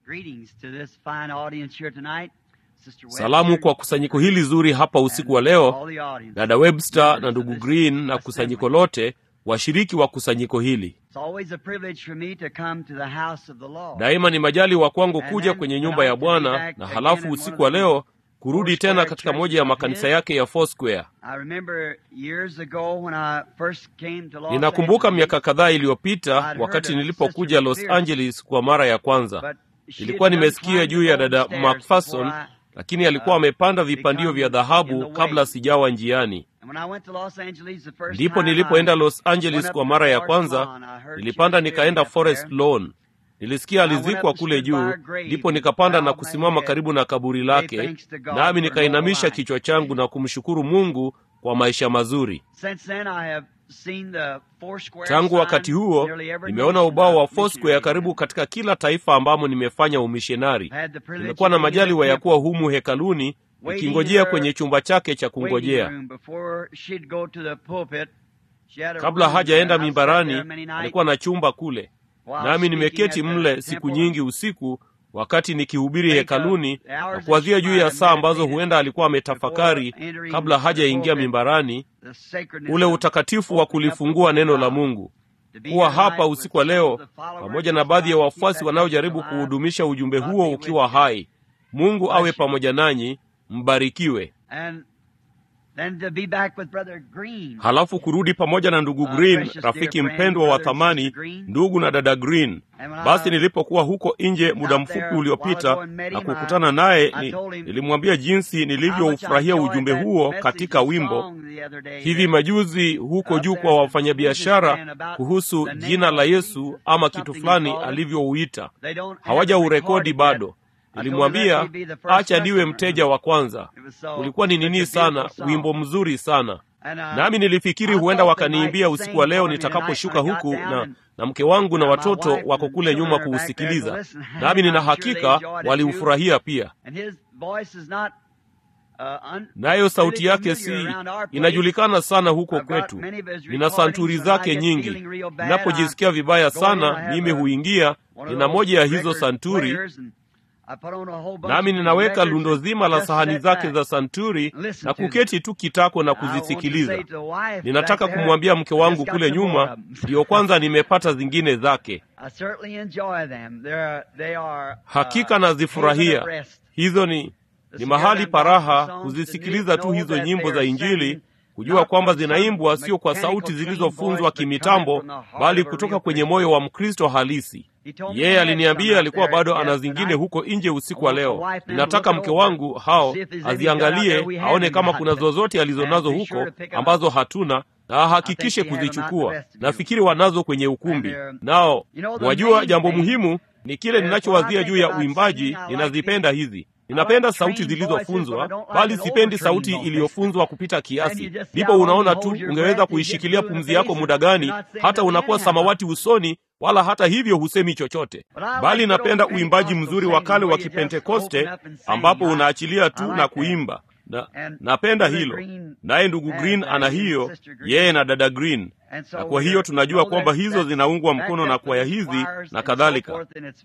Salamu kwa kusanyiko hili zuri hapa usiku wa leo, dada Webster na ndugu Green na kusanyiko lote, washiriki wa kusanyiko hili. Daima ni majali wa kwangu kuja kwenye nyumba ya Bwana, na halafu usiku wa leo kurudi tena katika moja ya makanisa yake ya Foursquare. Ninakumbuka miaka kadhaa iliyopita wakati nilipokuja Los Angeles kwa mara ya kwanza. Nilikuwa nimesikia juu ya dada McPherson, lakini alikuwa amepanda vipandio vya dhahabu kabla sijawa njiani. Ndipo nilipoenda Los Angeles kwa mara ya kwanza, nilipanda nikaenda Forest Lawn. Nilisikia alizikwa kule juu, ndipo nikapanda na kusimama karibu na kaburi lake, nami nikainamisha kichwa changu na kumshukuru Mungu kwa maisha mazuri. Tangu wakati huo, nimeona ubao wa Foursquare karibu katika kila taifa ambamo nimefanya umishenari. Nimekuwa na majaliwa ya kuwa humu hekaluni, nikingojea kwenye chumba chake cha kungojea. Kabla hajaenda mimbarani, alikuwa na chumba kule. Nami nimeketi mle siku nyingi usiku wakati nikihubiri hekaluni na kuwazia juu ya saa ambazo huenda alikuwa ametafakari kabla hajaingia mimbarani, ule utakatifu wa kulifungua neno la Mungu. Kuwa hapa usiku wa leo pamoja na baadhi ya wafuasi wanaojaribu kuhudumisha ujumbe huo ukiwa hai. Mungu awe pamoja nanyi, mbarikiwe. Halafu kurudi pamoja na ndugu Green, rafiki mpendwa wa thamani, ndugu na dada Green. Basi nilipokuwa huko nje muda mfupi uliopita na kukutana naye, nilimwambia jinsi nilivyoufurahia ujumbe huo katika wimbo hivi majuzi huko juu kwa wafanyabiashara kuhusu jina la Yesu ama kitu fulani alivyouita. Hawaja urekodi bado. Nilimwambia acha niwe mteja wa kwanza. Ulikuwa ni nini sana, wimbo mzuri sana. Nami nilifikiri huenda wakaniimbia usiku wa leo nitakaposhuka huku, na mke wangu na watoto wako kule nyuma kuusikiliza. Nami nina hakika waliufurahia pia. Nayo sauti yake inajulikana sana huko kwetu. Nina santuri zake nyingi. Ninapojisikia vibaya sana, mimi huingia, nina moja ya hizo santuri, nami ninaweka lundo zima la sahani zake za santuri na kuketi tu kitako na kuzisikiliza. Ninataka kumwambia mke wangu kule nyuma, ndio kwanza nimepata zingine zake. Hakika nazifurahia. Hizo ni mahali paraha kuzisikiliza tu hizo nyimbo za Injili, kujua kwamba zinaimbwa sio kwa sauti zilizofunzwa kimitambo, bali kutoka kwenye moyo wa Mkristo halisi. Yeye aliniambia alikuwa bado ana zingine huko nje usiku wa leo. Ninataka mke wangu aziangalie, aone kama kuna zozote alizonazo huko ambazo hatuna, na ahakikishe kuzichukua. Nafikiri wanazo kwenye ukumbi. Nao, wajua jambo muhimu ni kile ninachowazia juu ya uimbaji. Ninazipenda hizi. Ninapenda sauti zilizofunzwa, bali sipendi sauti iliyofunzwa kupita kiasi. Ndipo unaona tu ungeweza kuishikilia pumzi yako muda gani, hata unakuwa samawati usoni, wala hata hivyo husemi chochote. Bali napenda uimbaji mzuri wa kale wa Kipentekoste ambapo unaachilia tu na kuimba. Napenda hilo. Naye ndugu Green ana hiyo, yeye na dada Green. Na kwa hiyo tunajua kwamba hizo zinaungwa mkono na kwaya hizi na kadhalika.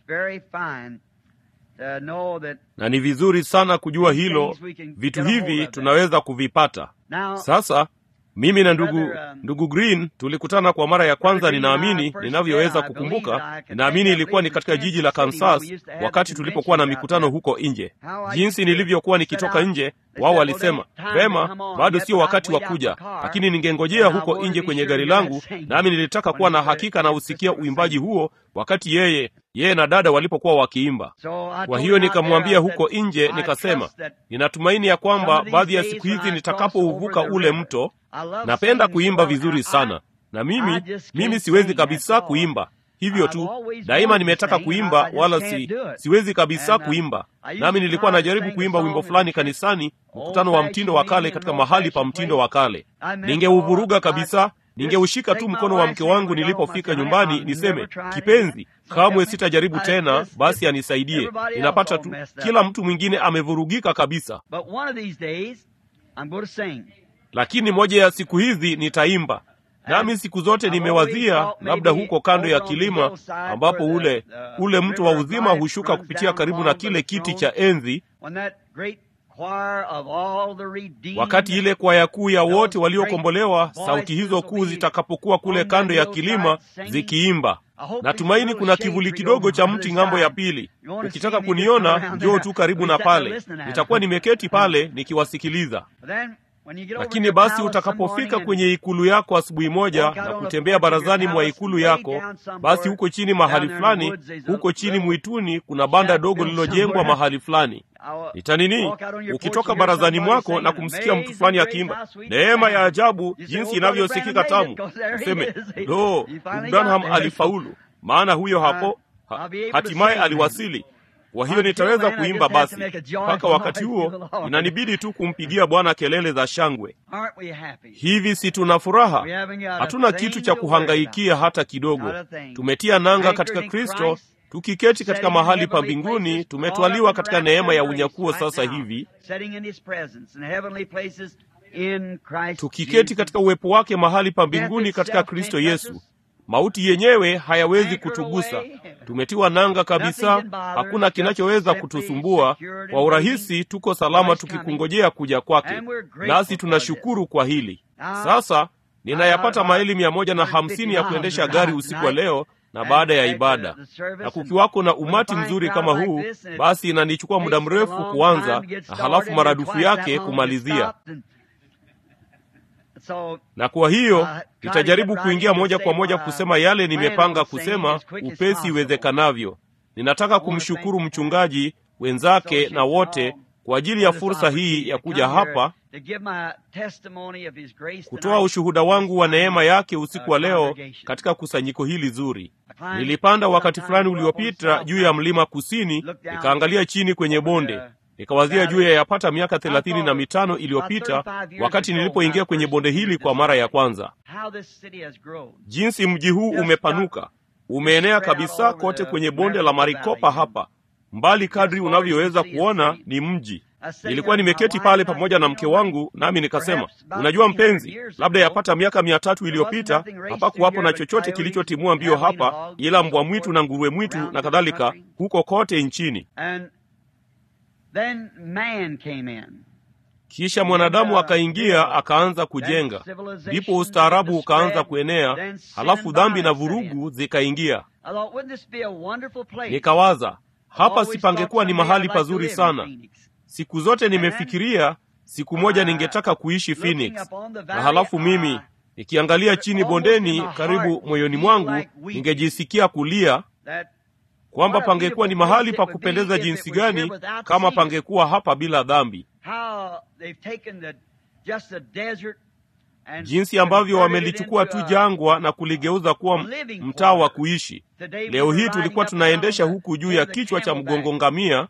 Na ni vizuri sana kujua hilo. Vitu hivi tunaweza kuvipata. Sasa mimi na ndugu Green tulikutana kwa mara ya kwanza, ninaamini ninavyoweza kukumbuka. Ninaamini ilikuwa ni katika jiji la Kansas wakati tulipokuwa na mikutano huko nje. Jinsi nilivyokuwa nikitoka nje, wao walisema, "Vema, bado sio wakati wa kuja, lakini ningengojea huko nje kwenye gari langu." Nami nilitaka kuwa na hakika na usikia uimbaji huo wakati yeye na dada walipokuwa wakiimba. Kwa hiyo nikamwambia huko nje, nikasema, "Ninatumaini ya kwamba baadhi ya siku hizi nitakapouvuka ule mto, napenda kuimba vizuri sana." Na mimi siwezi kabisa kuimba. Hivyo tu, daima nimetaka kuimba, wala siwezi kabisa kuimba. Nami nilikuwa najaribu kuimba wimbo fulani kanisani, mkutano wa mtindo wa kale katika mahali pa mtindo wa kale. Ningeuvuruga kabisa. Ningeushika tu mkono wa mke wangu nilipofika nyumbani, niseme, "Kipenzi, kamwe sitajaribu tena, basi anisaidie." Ninapata tu kila mtu mwingine amevurugika kabisa. Lakini moja ya siku hizi nitaimba. Nami siku zote nimewazia labda huko kando ya kilima ambapo ule mto wa uzima hushuka kupitia karibu na kile kiti cha enzi, wakati ile kwaya kuu ya wote waliokombolewa, sauti hizo kuu zitakapokuwa kule kando ya kilima zikiimba. Natumaini kuna kivuli kidogo cha mti ng'ambo ya pili. Ukitaka kuniona, njoo tu karibu na pale. Nitakuwa nimeketi pale nikiwasikiliza. Lakini basi utakapofika kwenye ikulu yako asubuhi moja na kutembea barazani mwa ikulu yako, basi huko chini mahali fulani, huko chini mwituni, kuna banda dogo lililojengwa mahali fulani. Nitanini, ukitoka barazani mwako na kumsikia mtu fulani akiimba, neema ya ajabu jinsi inavyosikika tamu, useme, "Lo, Branham alifaulu, maana huyo hapo hatimaye aliwasili." Kwa hiyo nitaweza kuimba basi. Mpaka wakati huo inanibidi tu kumpigia Bwana kelele za shangwe. Hivi si tuna furaha? Hatuna kitu cha kuhangaikia hata kidogo. Tumetia nanga katika Kristo, tukiketi katika mahali pa mbinguni, tumetwaliwa katika neema ya unyakuo sasa hivi, tukiketi katika uwepo wake mahali pa mbinguni katika Kristo Yesu. Mauti yenyewe hayawezi kutugusa. Tumetiwa nanga kabisa, hakuna kinachoweza kutusumbua. Kwa urahisi tuko salama tukikungojea kuja kwake. Nasi tunashukuru kwa hili. Sasa ninayapata maili 150 ya kuendesha gari usiku wa leo na baada ya ibada. Na kukiwako na umati mzuri kama huu, basi inanichukua muda mrefu kuanza na halafu maradufu yake kumalizia. Na kwa hiyo nitajaribu kuingia moja kwa moja kusema yale nimepanga kusema upesi iwezekanavyo. Ninataka kumshukuru mchungaji wenzake na wote kwa ajili ya fursa hii ya kuja hapa kutoa ushuhuda wangu wa neema yake usiku wa leo katika kusanyiko hili zuri. Nilipanda wakati fulani uliopita juu ya mlima kusini, nikaangalia chini kwenye bonde. Nikawazia juu ya yapata miaka 35 iliyopita wakati nilipoingia kwenye bonde hili kwa mara ya kwanza. Jinsi mji huu umepanuka, umeenea kabisa kote kwenye bonde la Maricopa hapa. Mbali kadri unavyoweza kuona ni mji. Nilikuwa nimeketi pale pamoja na mke wangu, nami nikasema, "Unajua mpenzi, labda yapata miaka 300 iliyopita hapakuwapo na chochote kilichotimua mbio hapa ila mbwa mwitu na nguruwe mwitu na kadhalika huko kote nchini." Then man came in. Kisha mwanadamu akaingia akaanza kujenga. Ndipo ustaarabu ukaanza kuenea, halafu dhambi na vurugu zikaingia. Nikawaza, hapa sipangekuwa ni mahali pazuri sana. Siku zote nimefikiria siku moja ningetaka kuishi Phoenix. Na halafu mimi nikiangalia chini bondeni karibu moyoni mwangu ningejisikia kulia kwamba pangekuwa ni mahali pa kupendeza jinsi gani kama pangekuwa hapa bila dhambi. Jinsi ambavyo wamelichukua tu jangwa na kuligeuza kuwa mtaa wa kuishi. Leo hii tulikuwa tunaendesha huku juu ya kichwa cha mgongo ngamia.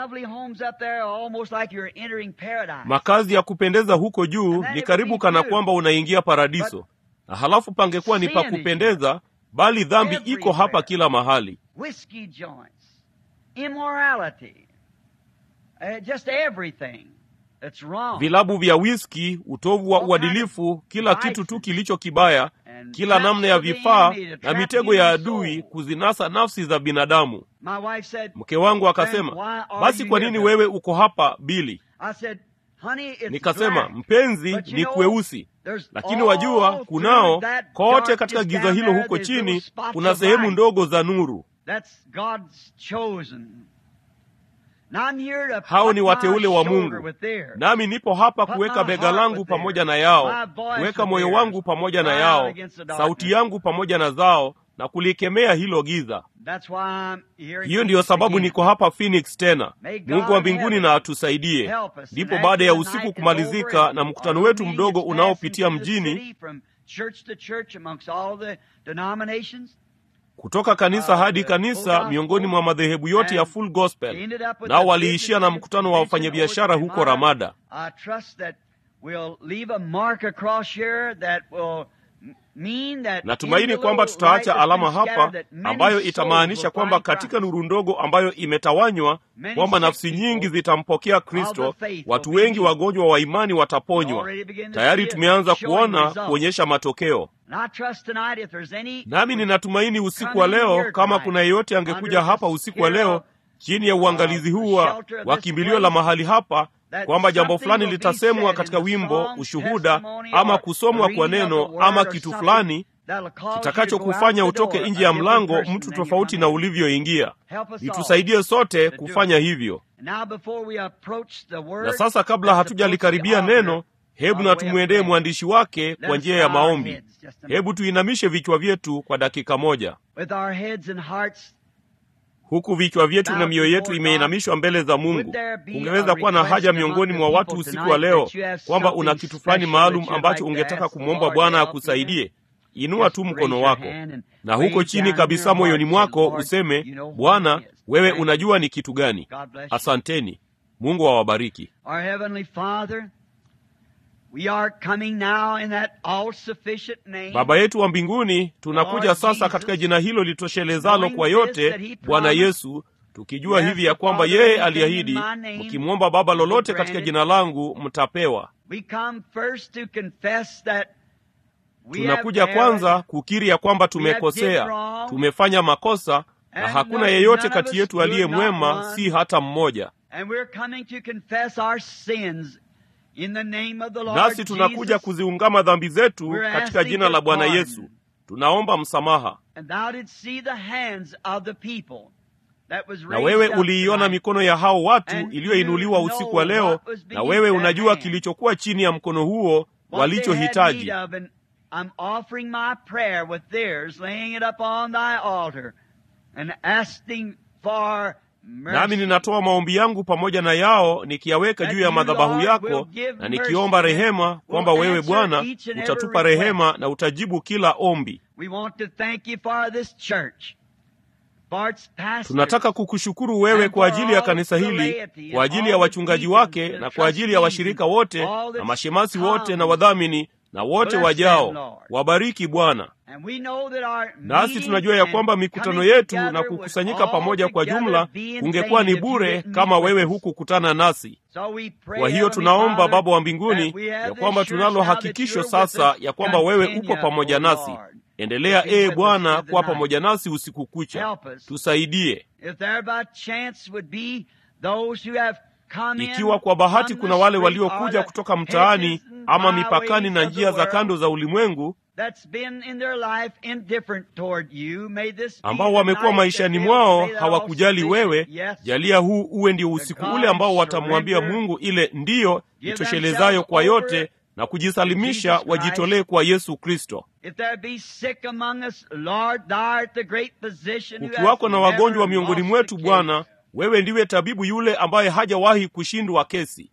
Makazi ya kupendeza huko juu ni karibu kana kwamba unaingia paradiso. Na halafu pangekuwa ni pa kupendeza, bali dhambi iko hapa kila mahali. Whiskey joints, immorality, just everything that's wrong. Vilabu vya whisky, utovu wa uadilifu, kila kitu tu kilicho kibaya, kila namna ya vifaa na mitego ya adui kuzinasa nafsi za binadamu. Mke wangu akasema, "Basi kwa nini wewe uko hapa Billy?" Nikasema, "Mpenzi, ni kweusi. Lakini wajua, kunao kote katika giza hilo huko chini kuna sehemu ndogo za nuru." Hao ni wateule wa Mungu. Nami nipo hapa kuweka bega langu pamoja na yao, kuweka moyo wangu pamoja na yao, sauti yangu pamoja na zao, na kulikemea hilo giza. Hiyo ndiyo sababu niko hapa Phoenix tena. Mungu wa mbinguni na atusaidie. Ndipo baada ya usiku kumalizika na mkutano wetu mdogo unaopitia mjini, kutoka kanisa hadi kanisa miongoni mwa madhehebu yote ya Full Gospel, nao waliishia na mkutano wa wafanyabiashara huko Ramada. Natumaini kwamba tutaacha alama hapa ambayo itamaanisha kwamba katika nuru ndogo ambayo imetawanywa, kwamba nafsi nyingi zitampokea Kristo, watu wengi wagonjwa wa imani wataponywa. Tayari tumeanza kuonyesha matokeo. Nami ninatumaini usiku wa leo, kama kuna yeyote angekuja hapa usiku wa leo chini ya uangalizi huu wa kimbilio la mahali hapa, kwamba jambo fulani litasemwa katika wimbo, ushuhuda, ama kusomwa kwa neno, ama kitu fulani kitakachokufanya utoke nje ya mlango mtu tofauti na ulivyoingia. Itusaidie sote kufanya hivyo. Na sasa, kabla hatujalikaribia neno, hebu na tumwendee mwandishi wake kwa njia ya maombi. Hebu tuinamishe vichwa vyetu kwa dakika moja. Huku vichwa vyetu na mioyo yetu imeinamishwa mbele za Mungu, ungeweza kuwa na haja miongoni mwa watu usiku wa leo kwamba una kitu fulani maalum ambacho ungetaka kumwomba Bwana akusaidie? Inua tu mkono wako, na huko chini kabisa moyoni mwako useme, Bwana, wewe unajua ni kitu gani. Asanteni. Mungu awabariki. Baba yetu wa mbinguni, tunakuja sasa katika jina hilo litoshelezalo kwa yote, Bwana Yesu, tukijua hivi ya kwamba yeye aliahidi, mkimwomba Baba lolote katika jina langu mtapewa. Tunakuja kwanza kukiri ya kwamba tumekosea, tumefanya makosa, na hakuna yeyote kati yetu aliye mwema, si hata mmoja. Nasi tunakuja kuziungama dhambi zetu katika jina la Bwana Yesu. Tunaomba msamaha. Na wewe uliiona mikono ya hao watu iliyoinuliwa usiku wa leo, na wewe unajua kilichokuwa chini ya mkono huo walichohitaji. Nami ninatoa maombi yangu pamoja na yao, nikiyaweka juu ya madhabahu yako, na nikiomba rehema kwamba wewe Bwana utatupa rehema na utajibu kila ombi. Tunataka kukushukuru wewe kwa ajili ya kanisa hili, kwa ajili ya wachungaji wake, na kwa ajili ya washirika wote na mashemasi wote na wadhamini na wote wajao. Wabariki Bwana. Nasi tunajua ya kwamba mikutano yetu na kukusanyika pamoja kwa jumla ungekuwa ni bure kama wewe hukukutana nasi. Kwa hiyo tunaomba Baba wa mbinguni ya kwamba tunalo hakikisho sasa ya kwamba wewe upo pamoja nasi. Endelea Bwana kuwa pamoja nasi usiku kucha. Tusaidie. Ikiwa kwa bahati kuna wale waliokuja kutoka mtaani ama mipakani na njia za kando za ulimwengu, ambao wamekuwa maishani mwao hawakujali wewe, jalia huu uwe ndio usiku ule ambao watamwambia Mungu ile ndiyo itoshelezayo kwa yote, na kujisalimisha wajitolee kwa Yesu Kristo. Ukiwako na wagonjwa miongoni mwetu, Bwana, wewe ndiwe tabibu yule ambaye hajawahi kushindwa kesi.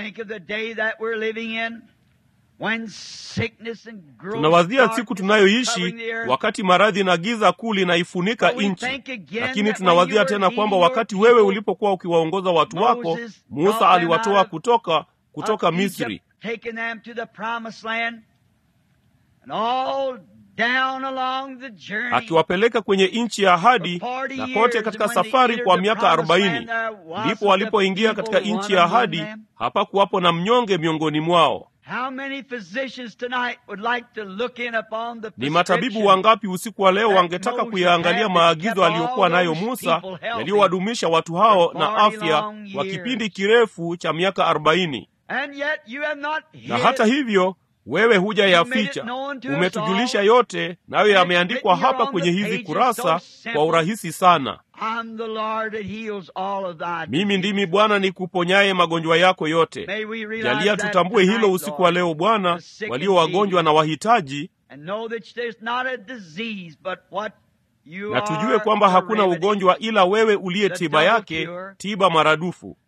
Tunawazia siku tunayoishi wakati maradhi na giza kuu linaifunika nchi, lakini tunawazia tena kwamba wakati wewe ulipokuwa ukiwaongoza watu wako, Musa aliwatoa kutoka Misri, akiwapeleka kwenye nchi ya ahadi, na kote katika safari kwa miaka 40. Ndipo walipoingia katika nchi ya ahadi, hapakuwapo na mnyonge miongoni mwao. Ni matabibu wangapi usiku wa leo wangetaka kuyaangalia maagizo aliyokuwa nayo Musa, yaliyowadumisha watu hao na afya kwa kipindi kirefu cha miaka 40. Na hata hivyo wewe hujayaficha, umetujulisha yote, nayo yameandikwa hapa kwenye hizi kurasa kwa urahisi sana. Mimi ndimi Bwana nikuponyaye magonjwa yako yote. Jalia tutambue hilo usiku wa leo Bwana, walio wagonjwa na wahitaji, na tujue kwamba hakuna ugonjwa ila wewe uliye tiba yake, tiba maradufu.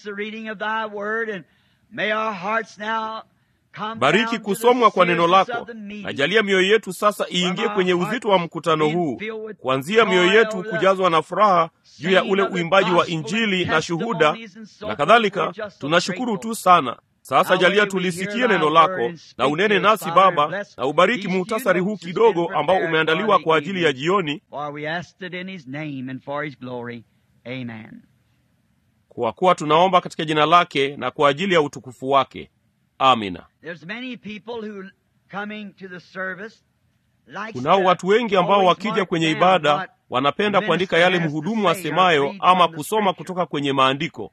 Bariki kusomwa kwa neno lako, na jalia mioyo yetu sasa iingie kwenye uzito wa mkutano huu, kuanzia mioyo yetu kujazwa na furaha juu ya ule uimbaji wa Injili na shuhuda na kadhalika. Tunashukuru tu sana. Sasa jalia tulisikie neno lako na unene nasi Baba, na ubariki muhtasari huu kidogo ambao umeandaliwa kwa ajili ya jioni, kwa kuwa tunaomba katika jina lake na kwa ajili ya utukufu wake. Amina. Kunao watu wengi ambao wakija kwenye ibada wanapenda kuandika yale mhudumu asemayo ama kusoma kutoka kwenye maandiko.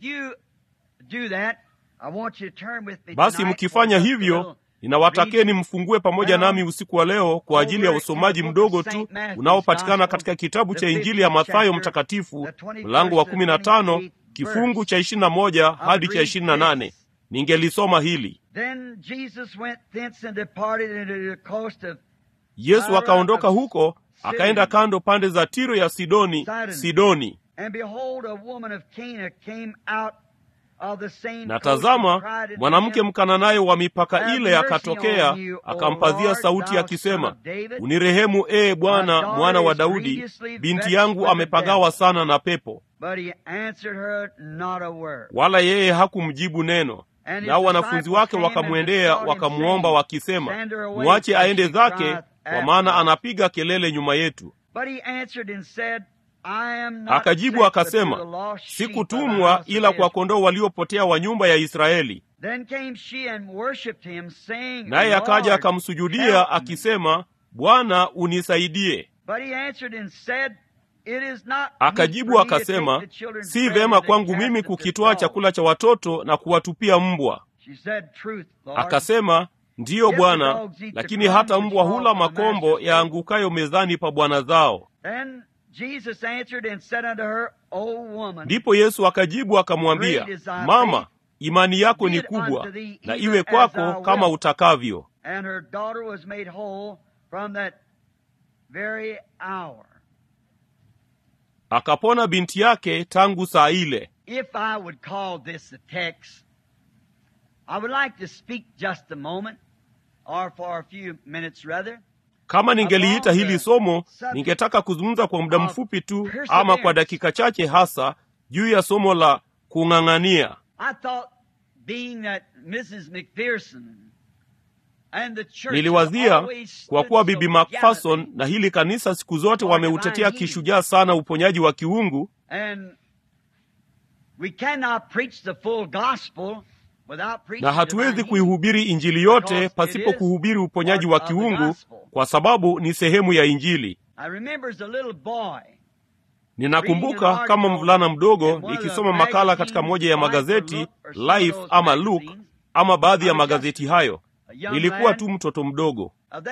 Basi mkifanya hivyo, ninawatakeni mfungue pamoja nami usiku wa leo kwa ajili ya usomaji mdogo tu unaopatikana katika kitabu cha Injili ya Mathayo mtakatifu, mlango wa 15 kifungu cha 21 hadi cha 28. Ningelisoma hili. Yesu akaondoka huko akaenda kando pande za Tiro ya Sidoni. Na tazama, mwanamke Mkananaye wa mipaka ile akatokea, akampazia sauti akisema, unirehemu Bwana, mwana wa Daudi, binti yangu amepagawa sana na pepo. Wala yeye hakumjibu neno. Nao wanafunzi wake wakamwendea wakamuomba wakisema, muache aende zake, kwa maana anapiga kelele nyuma yetu. Akajibu akasema, sikutumwa ila kwa kondoo waliopotea wa nyumba ya Israeli. Naye akaja akamsujudia akisema, Bwana, unisaidie. Akajibu akasema, si vema kwangu mimi kukitwaa chakula cha watoto na kuwatupia mbwa. Akasema, ndiyo Bwana, lakini hata mbwa hula makombo yaangukayo mezani pa bwana zao. Ndipo Yesu akajibu akamwambia, Mama, imani yako ni kubwa, na iwe kwako kama utakavyo. Akapona binti yake tangu saa ile. Kama ningeliita hili somo, ningetaka kuzungumza kwa muda mfupi tu ama kwa dakika chache hasa juu ya somo la kung'ang'ania. Niliwazia kwa kuwa Bibi McPherson na hili kanisa siku zote wameutetea kishujaa sana uponyaji wa kiungu, na hatuwezi kuihubiri Injili yote pasipo kuhubiri uponyaji wa kiungu, kwa sababu ni sehemu ya Injili. Ninakumbuka kama mvulana mdogo nikisoma makala katika moja ya magazeti, Life ama Look ama baadhi ya magazeti hayo. Nilikuwa tu mtoto mdogo.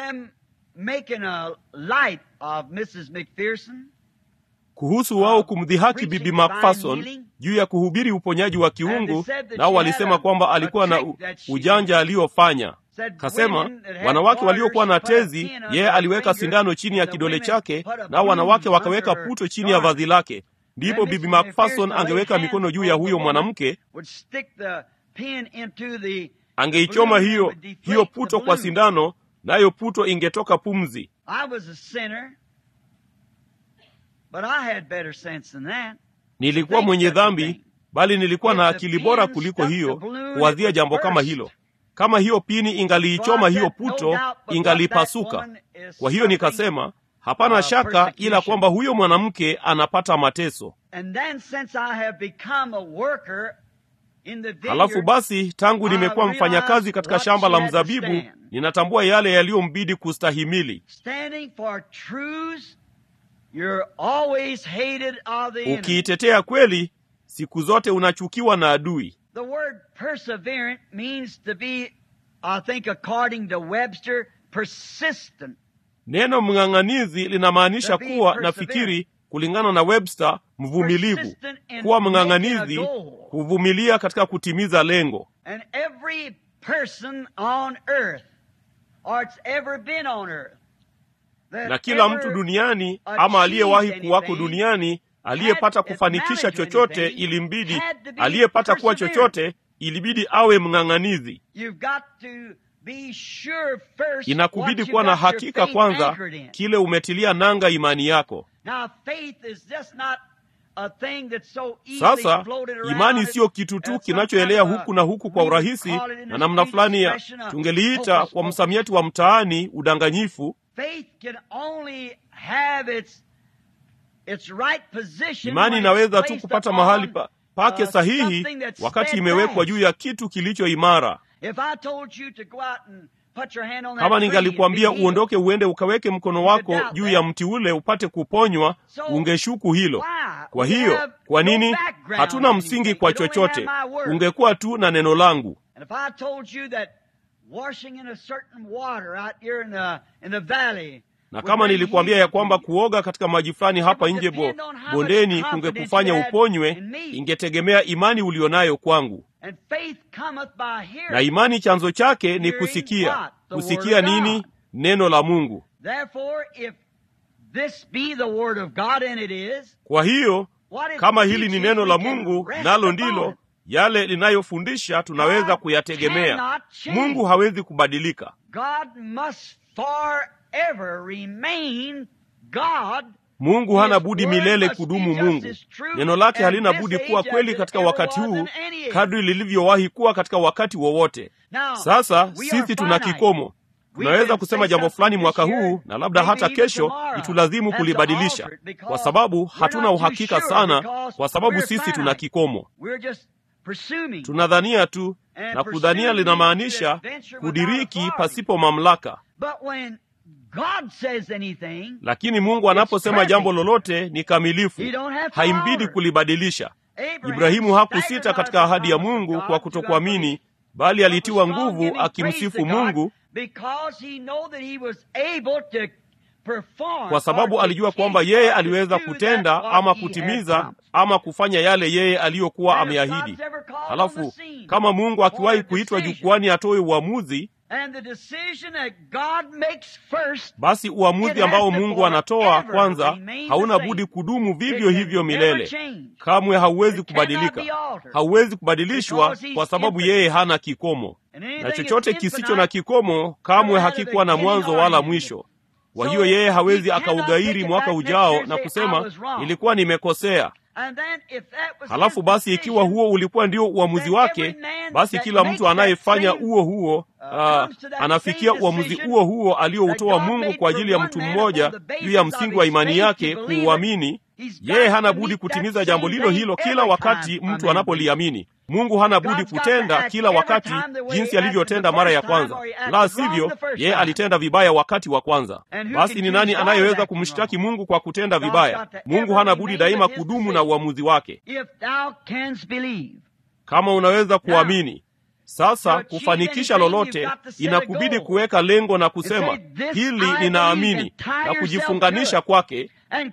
Kuhusu wao kumdhihaki Bibi McPherson juu ya kuhubiri uponyaji wa kiungu, nao walisema kwamba alikuwa na ujanja aliofanya. Kasema wanawake waliokuwa na tezi, yeye aliweka sindano chini ya kidole chake, nao wanawake wakaweka puto chini ya vazi lake. Ndipo Bibi McPherson angeweka mikono juu ya huyo mwanamke, angeichoma hiyo puto kwa sindano, nayo puto ingetoka pumzi. Nilikuwa mwenye dhambi, bali nilikuwa na akili bora kuliko hiyo kuwazia jambo kama hilo. Kama hiyo pini ingaliichoma hiyo puto, ingalipasuka. Kwa hiyo nikasema, hapana shaka ila kwamba huyo mwanamke anapata mateso. Halafu basi, tangu nimekuwa mfanyakazi katika shamba la mzabibu, ninatambua yale yaliyombidi kustahimili. Ukiitetea kweli, siku zote unachukiwa na adui. The word perseverant means to be, I think according to Webster, persistent. Neno mng'ang'anizi linamaanisha kuwa, nafikiri kulingana na Webster, mvumilivu. Kuwa mng'ang'anizi, kuvumilia katika kutimiza lengo. And every person on earth, or it's ever been on earth, na kila mtu duniani ama aliyewahi kuwako duniani aliyepata kufanikisha chochote ilimbidi, aliyepata kuwa chochote ilibidi awe mng'ang'anizi. Inakubidi kuwa na hakika kwanza kile umetilia nanga imani yako. Sasa imani siyo kitu tu kinachoelea huku na huku kwa urahisi na namna fulani ya, tungeliita kwa msamiati wa mtaani, udanganyifu. Imani inaweza tu kupata mahali pake sahihi wakati imewekwa juu ya kitu kilicho imara. Kama ningalikuambia uondoke uende ukaweke mkono wako juu ya mti ule upate kuponywa, ungeshuku hilo. Kwa hiyo, kwa nini? Hatuna msingi kwa chochote. Ungekuwa tu na neno langu. Na kama nilikuambia ya kwamba kuoga katika maji fulani hapa nje bondeni kungekufanya uponywe, ingetegemea imani ulionayo kwangu. Na imani chanzo chake ni kusikia. Kusikia nini? Neno la Mungu. Kwa hiyo, kama hili ni neno la Mungu, nalo ndilo yale linayofundisha, tunaweza kuyategemea. Mungu hawezi kubadilika. Mungu hana budi milele kudumu Mungu. Neno lake halina budi kuwa kweli katika wakati huu kadri lilivyowahi kuwa katika wakati wowote. Sasa sisi tuna kikomo. Tunaweza kusema jambo fulani mwaka huu na labda hata kesho itulazimu kulibadilisha, kwa sababu hatuna uhakika sana, kwa sababu sisi tuna kikomo. Tunadhania tu, na kudhania linamaanisha kudiriki pasipo mamlaka. Lakini Mungu anaposema jambo lolote ni kamilifu, haimbidi kulibadilisha. Ibrahimu hakusita katika ahadi ya Mungu kwa kutokuamini, bali alitiwa nguvu akimsifu Mungu, kwa sababu alijua kwamba yeye aliweza kutenda ama kutimiza ama kufanya yale yeye aliyokuwa ameahidi. Halafu kama Mungu akiwahi kuitwa jukwani atoe uamuzi, basi uamuzi ambao Mungu anatoa kwanza hauna budi kudumu vivyo hivyo milele. Kamwe hauwezi kubadilika. Hauwezi kubadilishwa kwa sababu yeye hana kikomo. Na chochote kisicho na kikomo kamwe hakikuwa na mwanzo wala mwisho. Kwa hiyo yeye hawezi akaugairi mwaka ujao na kusema nilikuwa nimekosea. Halafu basi ikiwa huo ulikuwa ndio uamuzi wake, basi kila mtu anayefanya huo anafikia uamuzi huo alioutoa Mungu kwa ajili ya mtu mmoja juu ya msingi wa imani yake kuuamini. Yeye hana budi kutimiza jambo hilo kila wakati mtu anapoliamini. Mungu hana budi kutenda kila wakati jinsi alivyotenda mara ya kwanza. La sivyo, yeye alitenda vibaya wakati wa kwanza. Basi ni nani anayeweza kumshtaki Mungu kwa kutenda vibaya? Mungu hana budi daima kudumu na uamuzi wake. Kama unaweza kuamini. Sasa kufanikisha lolote inakubidi kuweka lengo na kusema hili ninaamini, na kujifunganisha kwake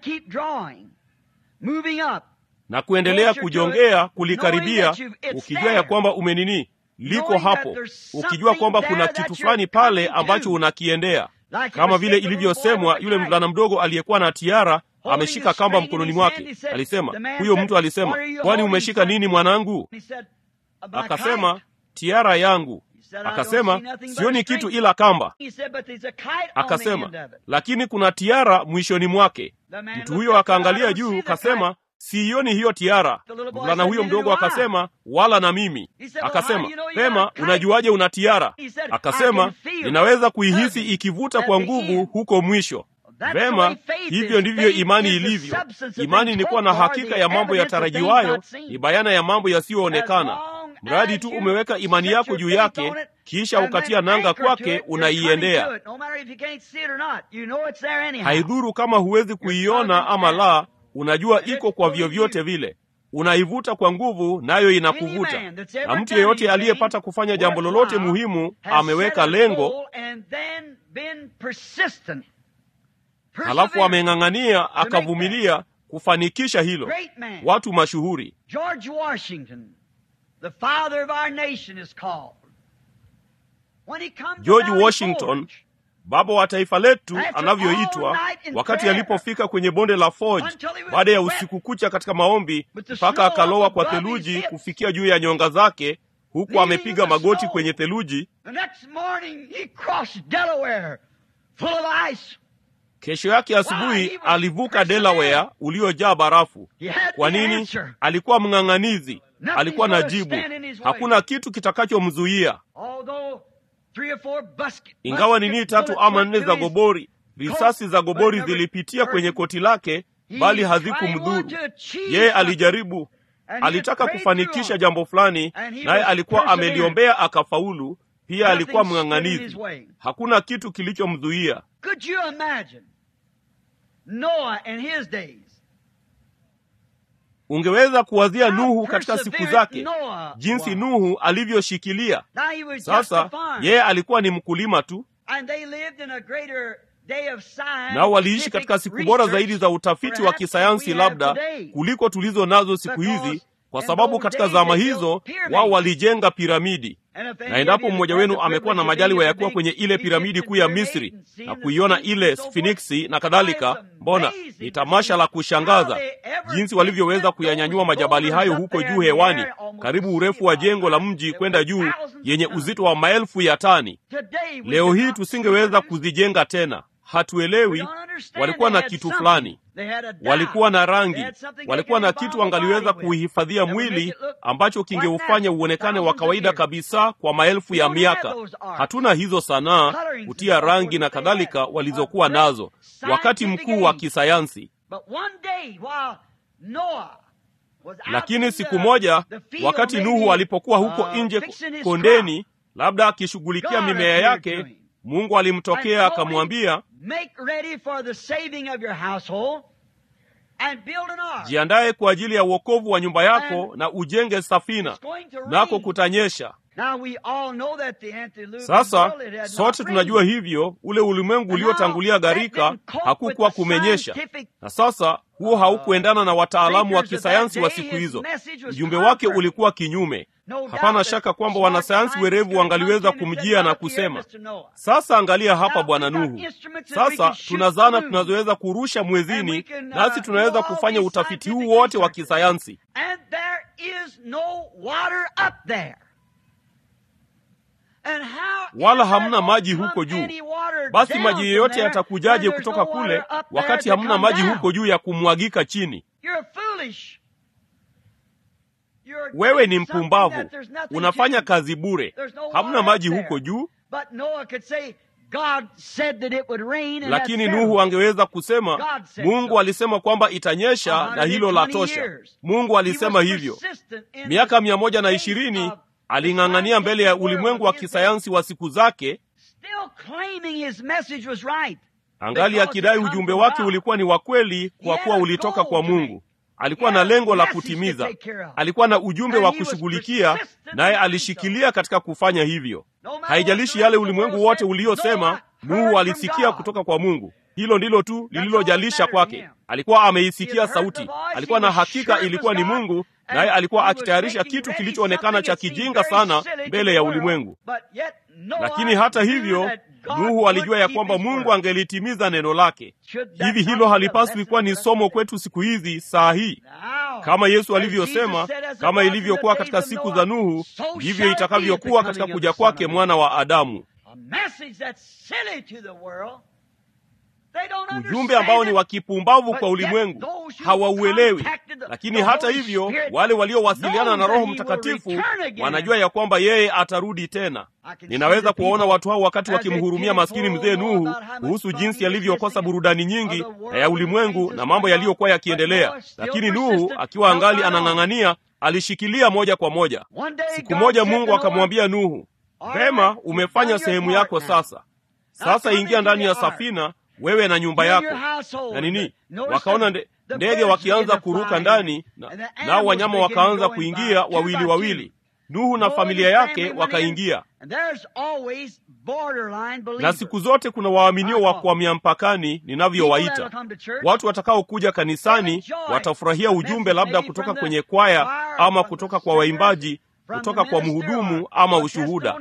na kuendelea kujongea kulikaribia, ukijua ya kwamba liko hapo, ukijua kwamba kuna kitu fulani pale ambacho unakiendea. Kama vile ilivyosemwa, yule mvulana mdogo aliyekuwa na tiara ameshika kamba mkononi mwake. Huyo mtu alisema, kwani umeshika nini mwanangu? Akasema, tiara yangu. Akasema, sioni kitu ila kamba. Akasema, lakini kuna tiara mwishoni mwake. Mtu huyo akaangalia juu, akasema, sioni hiyo tiara. Mvulana huyo mdogo akasema, wala na mimi. Akasema, pema, unajuaje una tiara? Akasema, ninaweza kuihisi ikivuta kwa nguvu huko mwisho. Vema, hivyo ndivyo imani ilivyo. Imani ni kuwa na hakika ya mambo yatarajiwayo, ni bayana ya mambo yasiyoonekana. Mradi tu umeweka imani yako juu yake, kisha ukatia nanga kwake, unaiendea. Haidhuru kama huwezi kuiona ama la, unajua iko kwa vyovyote vile. Unaivuta kwa nguvu, nayo inakuvuta. Na mtu yeyote aliyepata kufanya jambo lolote muhimu ameweka lengo, halafu ameng'ang'ania akavumilia kufanikisha hilo. Watu mashuhuri. George Washington, the father of our nation, is called. George Washington, baba wa taifa letu anavyoitwa, wakati alipofika kwenye bonde la Forge baada ya usiku kucha katika maombi, mpaka akalowa kwa theluji kufikia juu ya nyonga zake, huku amepiga magoti kwenye theluji. The next morning he crossed Delaware full of ice. Kesho yake asubuhi alivuka Delaware uliojaa barafu. Kwa nini? Alikuwa mng'ang'anizi. Alikuwa na jibu. Hakuna kitu kitakachomzuia. Ingawa nini 3 ama 4 za gobori, risasi za gobori zilipitia kwenye koti lake, bali hazikumdhuru. Yeye alijaribu, alitaka kufanikisha jambo fulani, naye alikuwa ameliombea akafaulu. Pia alikuwa mng'ang'anizi. Hakuna kitu kilichomzuia. Could you imagine Noah in his days? Ungeweza kuwazia Nuhu katika siku zake, jinsi Nuhu alivyoshikilia. Sasa yeye alikuwa ni mkulima tu, nao waliishi katika siku bora zaidi za utafiti wa kisayansi labda kuliko tulizo nazo siku hizi, kwa sababu katika zama hizo wao walijenga piramidi. Na endapo mmoja wenu amekuwa na majaliwa ya kuwa kwenye ile piramidi kuu ya Misri na kuiona ile Sphinxi na kadhalika, mbona ni tamasha la kushangaza jinsi walivyoweza kuyanyanyua majabali hayo huko juu hewani, karibu urefu wa jengo la mji kwenda juu, yenye uzito wa maelfu ya tani. Leo hii tusingeweza kuzijenga tena. Hatuelewi. Walikuwa na kitu fulani, walikuwa na rangi, walikuwa na kitu angaliweza kuhifadhia mwili ambacho kingeufanya uonekane wa kawaida kabisa kwa maelfu ya miaka. Hatuna hizo sanaa kutia rangi na kadhalika walizokuwa nazo, wakati mkuu wa kisayansi. Lakini siku moja, wakati Nuhu alipokuwa huko nje kondeni, labda akishughulikia mimea yake, Mungu alimtokea akamwambia, jiandae kwa ajili ya wokovu wa nyumba yako na ujenge safina, nako kutanyesha. Sasa sote tunajua hivyo, ule ulimwengu uliotangulia gharika hakukuwa kumenyesha. Na sasa huo haukuendana na wataalamu wa kisayansi wa siku hizo. Ujumbe wake ulikuwa kinyume. Hapana shaka kwamba wanasayansi werevu wangaliweza kumjia na kusema, sasa angalia hapa Bwana Nuhu. Sasa tuna zana tunazoweza kurusha mwezini, nasi tunaweza kufanya utafiti huu wote wa kisayansi. Wala hamna maji huko juu. Basi maji yoyote yatakujaje kutoka kule wakati hamna maji huko juu ya kumwagika chini? Wewe ni mpumbavu. Unafanya kazi bure. Hamna maji huko juu. Lakini Nuhu angeweza kusema, Mungu alisema kwamba itanyesha na hilo la tosha. Mungu alisema hivyo. Miaka 120 aling'ang'ania mbele ya ulimwengu wa kisayansi wa siku zake, angali akidai ujumbe wake ulikuwa ni wa kweli kwa kuwa ulitoka kwa Mungu. Alikuwa na lengo la kutimiza. Alikuwa na ujumbe wa kushughulikia, naye alishikilia katika kufanya hivyo. Haijalishi yale ulimwengu wote uliosema, Nuhu alisikia kutoka kwa Mungu. Hilo ndilo tu lililojalisha kwake. Alikuwa ameisikia sauti. Alikuwa na hakika ilikuwa ni Mungu, naye alikuwa akitayarisha kitu kilichoonekana cha kijinga sana mbele ya ulimwengu. Lakini hata hivyo, Nuhu alijua ya kwamba Mungu angelitimiza neno lake. Hivi hilo halipaswi kuwa ni somo kwetu siku hizi, saa hii? Kama Yesu alivyosema, kama ilivyokuwa katika siku za Nuhu, ndivyo itakavyokuwa katika kuja kwake Mwana wa Adamu. Ujumbe ambao ni wa kipumbavu kwa ulimwengu, hawauelewi. Lakini hata hivyo, wale waliowasiliana na Roho Mtakatifu wanajua ya kwamba yeye atarudi tena. Ninaweza kuwaona watu hao wakati wakimhurumia maskini mzee Nuhu kuhusu jinsi alivyokosa burudani nyingi na ya ulimwengu na mambo yaliyokuwa yakiendelea. Lakini Nuhu akiwa angali anang'ang'ania, alishikilia moja kwa moja. Siku moja Mungu akamwambia Nuhu, vema, umefanya sehemu yako sasa. Sasa ingia ndani ya safina, wewe na nyumba yako. Na nini? Wakaona ndege wakianza kuruka ndani, nao wanyama wakaanza kuingia wawili wawili. Nuhu na familia yake wakaingia. Na siku zote kuna waaminio wa kuhamia mpakani, ninavyowaita. Watu watakao kuja kanisani watafurahia ujumbe, labda kutoka kwenye kwaya ama kutoka kwa waimbaji, kutoka kwa mhudumu ama ushuhuda.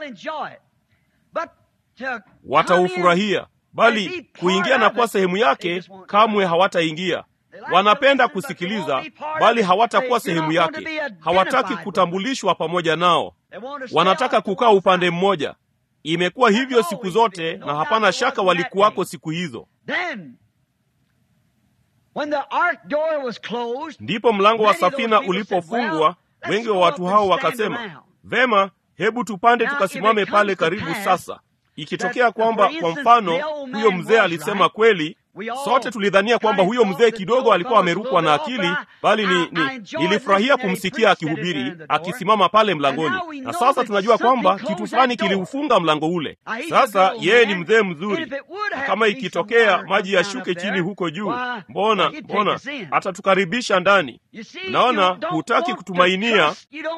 Wataufurahia. Bali kuingia na kuwa sehemu yake, kamwe hawataingia. Wanapenda kusikiliza, bali hawatakuwa sehemu yake. Hawataki kutambulishwa pamoja nao. Wanataka kukaa upande mmoja. Imekuwa hivyo siku zote, na hapana shaka walikuwako siku hizo. Ndipo mlango wa safina ulipofungwa, wengi wa watu hao wakasema, vema, hebu tupande tukasimame pale karibu sasa. Ikitokea kwamba kwa mfano huyo mzee alisema kweli, sote tulidhania kwamba huyo mzee kidogo alikuwa amerukwa na akili, bali nilifurahia kumsikia akihubiri, akisimama pale mlangoni. Na sasa tunajua kwamba kitu fulani kiliufunga mlango ule. Sasa yeye ni mzee mzuri. Kama ikitokea maji yashuke chini huko juu, mbona atatukaribisha ndani. Naona hutaki kutumainia,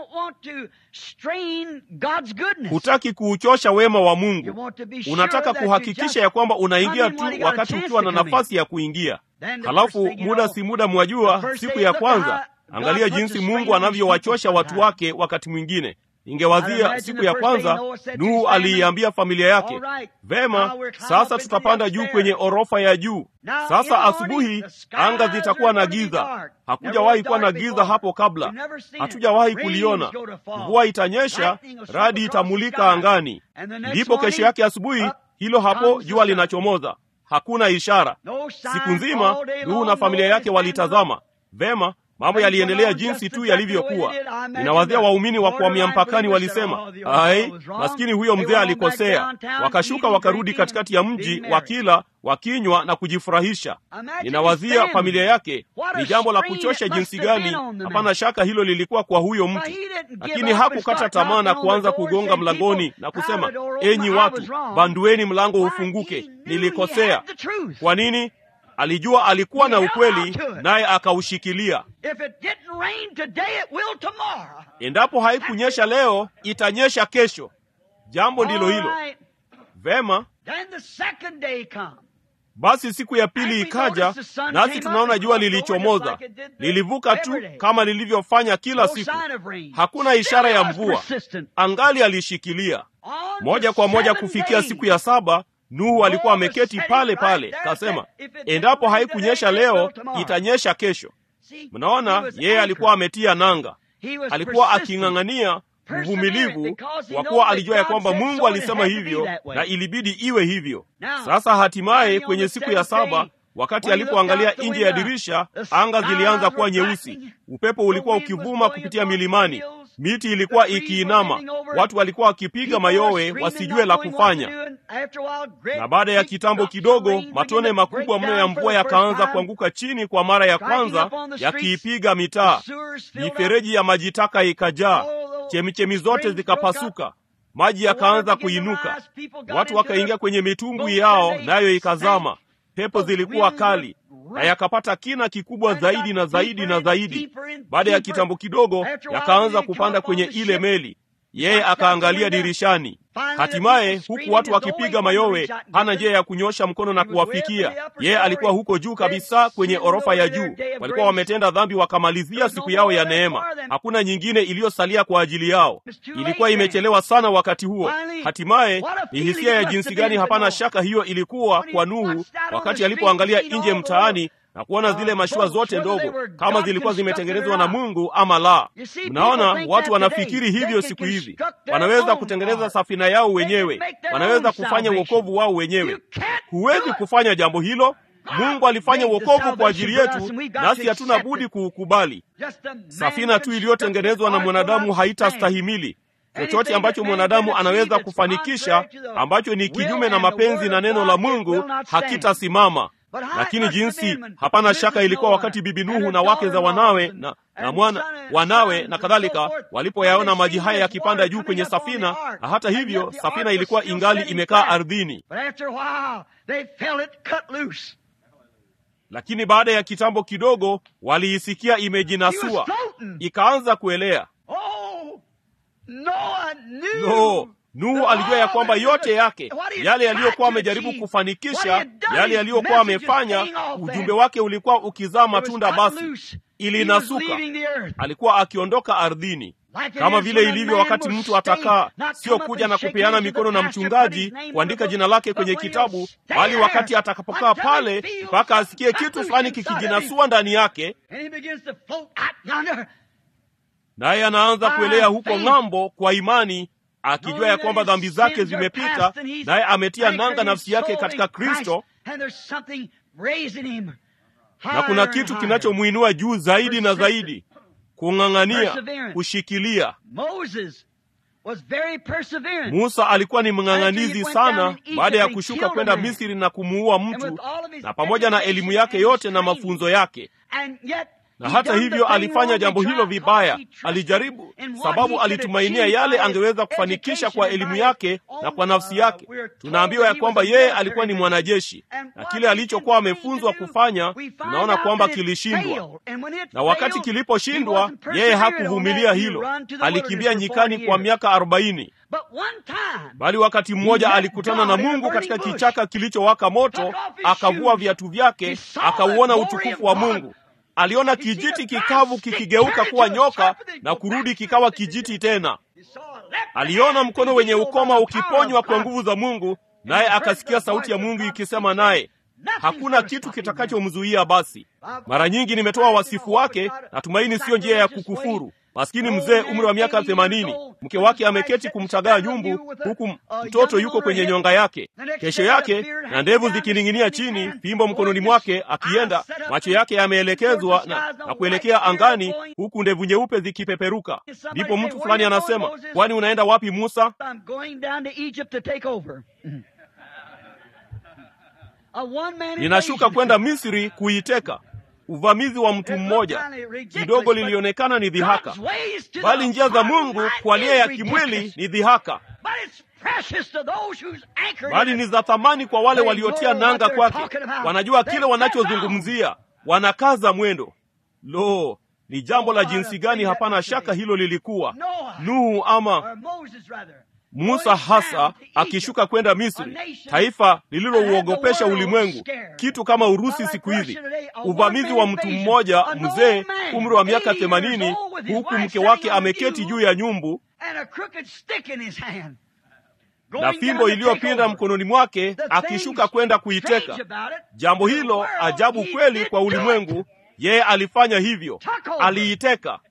hutaki kuuchosha wema wa Mungu. Unataka kuhakikisha ya kwamba unaingia tu wakati ukiwa na nafasi ya kuingia. Halafu muda si muda, mwajua, siku ya kwanza, angalia jinsi Mungu anavyowachosha watu wake wakati mwingine. Ingewazia siku ya kwanza Nuhu aliiambia familia yake, vema, sasa tutapanda juu kwenye orofa ya juu. Sasa asubuhi anga zitakuwa na giza. Hakujawahi kuwa na giza hapo kabla. Hatujawahi kuliona. Mvua itanyesha, radi itamulika angani. Ndipo kesho yake asubuhi, hilo hapo jua linachomoza. Hakuna ishara. Siku nzima Nuhu na familia yake walitazama. Vema, mambo yaliendelea jinsi tu yalivyokuwa. Ninawazia waumini wa kuhamia mpakani walisema, ai, maskini huyo mzee alikosea. Wakashuka wakarudi katikati ya mji, wakila, wakinywa na kujifurahisha. Ninawazia familia yake, ni jambo la kuchosha jinsi gani. Hapana shaka hilo lilikuwa kwa huyo mtu. Lakini hakukata tamaa na kuanza kugonga mlangoni na kusema, enyi watu, bandueni mlango ufunguke, nilikosea. Kwa nini? Alijua alikuwa na ukweli, naye akaushikilia. Endapo haikunyesha leo, itanyesha kesho. Jambo ndilo hilo. Vema, basi siku ya pili ikaja, nasi tunaona jua lilichomoza. Lilivuka tu kama lilivyofanya kila siku. Hakuna ishara ya mvua. Angali alishikilia. Moja kwa moja kufikia siku ya 7, Nuhu alikuwa ameketi pale pale. Kasema, endapo haikunyesha leo, itanyesha kesho. Mnaona, yeye alikuwa ametia nanga. Alikuwa aking'ang'ania, uvumilivu, kwa kuwa alijua ya kwamba Mungu alisema hivyo na ilibidi iwe hivyo. Sasa hatimaye kwenye siku ya 7, wakati alipoangalia nje ya dirisha, anga zilianza kuwa nyeusi. Upepo ulikuwa ukivuma kupitia milimani. Miti ilikuwa ikiinama. Watu walikuwa wakipiga mayowe wasijue la kufanya. Na baada ya kitambo kidogo, matone makubwa mno ya mvua yakaanza kuanguka chini kwa mara ya kwanza, yakiipiga mitaa. Mifereji ya majitaka ikajaa. Chemichemi zote zikapasuka. Maji yakaanza kuinuka. Watu wakaingia kwenye mitumbwi yao, nayo ikazama. Pepo zilikuwa kali, na yakapata kina kikubwa zaidi na zaidi na zaidi. Baada ya kitambo kidogo, yakaanza kupanda kwenye ile meli. Yeye akaangalia dirishani. Hatimaye, huku watu wakipiga mayowe, hana njia ya kunyosha mkono na kuwafikia. Yeye alikuwa huko juu kabisa kwenye orofa ya juu. Walikuwa wametenda dhambi, wakamalizia siku yao ya neema. Hakuna nyingine iliyosalia kwa ajili yao. Ilikuwa imechelewa sana wakati huo. Hatimaye, ni hisia ya jinsi gani hapana shaka hiyo ilikuwa kwa Nuhu wakati alipoangalia nje mtaani na kuona zile mashua zote ndogo, kama zilikuwa zimetengenezwa na Mungu ama la. Mnaona, watu wanafikiri hivyo siku hizi. Wanaweza kutengeneza safina yao wenyewe. Wanaweza kufanya wokovu wao wenyewe. Huwezi kufanya jambo hilo. Mungu alifanya wokovu kwa ajili yetu, nasi hatuna budi kuukubali. Safina tu iliyotengenezwa na mwanadamu haitastahimili. Chochote ambacho mwanadamu anaweza kufanikisha, ambacho ni kinyume na mapenzi na neno la Mungu, hakitasimama. Lakini jinsi, hapana shaka ilikuwa wakati bibi Nuhu na wake za wanawe na wanawe na kadhalika walipoyaona maji haya yakipanda juu kwenye safina, na hata hivyo safina ilikuwa ingali imekaa ardhini. Lakini baada ya kitambo kidogo waliisikia imejinasua, ikaanza kuelea. Nuhu alijua ya kwamba yote yake, yale yaliyokuwa amejaribu kufanikisha, yale yaliyokuwa amefanya, ujumbe wake ulikuwa ukizaa matunda. Basi ilinasuka. Alikuwa akiondoka ardhini. Kama vile ilivyo wakati mtu atakaa, sio kuja na kupeana mikono na mchungaji kuandika jina lake kwenye kitabu, bali wakati atakapokaa pale mpaka asikie kitu fulani kikijinasua ndani yake, naye anaanza kuelea huko ng'ambo kwa imani, akijua ya kwamba dhambi zake zimepita, naye ametia nanga nafsi yake katika Kristo, na kuna kitu kinachomuinua juu zaidi na zaidi, kung'ang'ania, kushikilia. Musa alikuwa ni mng'ang'anizi sana baada ya kushuka kwenda Misri na kumuua mtu, na pamoja na elimu yake yote na mafunzo yake. Na hata hivyo alifanya jambo hilo vibaya. Alijaribu sababu alitumainia yale angeweza kufanikisha kwa elimu yake na kwa nafsi yake. Tunaambiwa ya kwamba yeye alikuwa ni mwanajeshi, na kile alichokuwa amefunzwa kufanya tunaona kwamba kilishindwa. Na wakati kiliposhindwa, yeye hakuvumilia hilo. Alikimbia nyikani kwa miaka 40. Bali wakati mmoja alikutana na Mungu katika kichaka kilichowaka moto, akavua viatu vyake, akauona utukufu wa Mungu. Aliona kijiti kikavu kikigeuka kuwa nyoka na kurudi kikawa kijiti tena. Aliona mkono wenye ukoma ukiponywa kwa nguvu za Mungu, naye akasikia sauti ya Mungu ikisema naye. Hakuna kitu kitakachomzuia. Basi mara nyingi nimetoa wasifu wake, natumaini sio njia ya kukufuru. Maskini mzee, umri wa miaka 80, mke wake ameketi kumtagaa nyumbu, huku mtoto yuko kwenye nyonga yake. Kesho yake na ndevu zikining'inia chini, fimbo mkononi mwake, akienda, macho yake yameelekezwa na kuelekea angani, huku ndevu nyeupe zikipeperuka. Ndipo mtu fulani anasema, kwani unaenda wapi Musa? Ninashuka kwenda Misri kuiteka. Uvamizi wa mtu mmoja. Kidogo lilionekana ni dhihaka, bali njia za Mungu kwa nia ya kimwili ni dhihaka, bali ni za thamani kwa wale waliotia nanga kwake. Wanajua kile wanachozungumzia, wanakaza mwendo. Lo, ni jambo la jinsi gani! Hapana shaka hilo lilikuwa Nuhu ama Musa hasa akishuka kwenda Misri, taifa lililouogopesha ulimwengu, kitu kama Urusi siku hizi. Uvamizi wa mtu mmoja mzee, umri wa miaka 80, huku mke wake ameketi juu ya nyumbu na fimbo iliyopinda mkononi mwake, akishuka kwenda kuiteka. Jambo hilo ajabu kweli kwa ulimwengu. Yeye alifanya hivyo, aliiteka.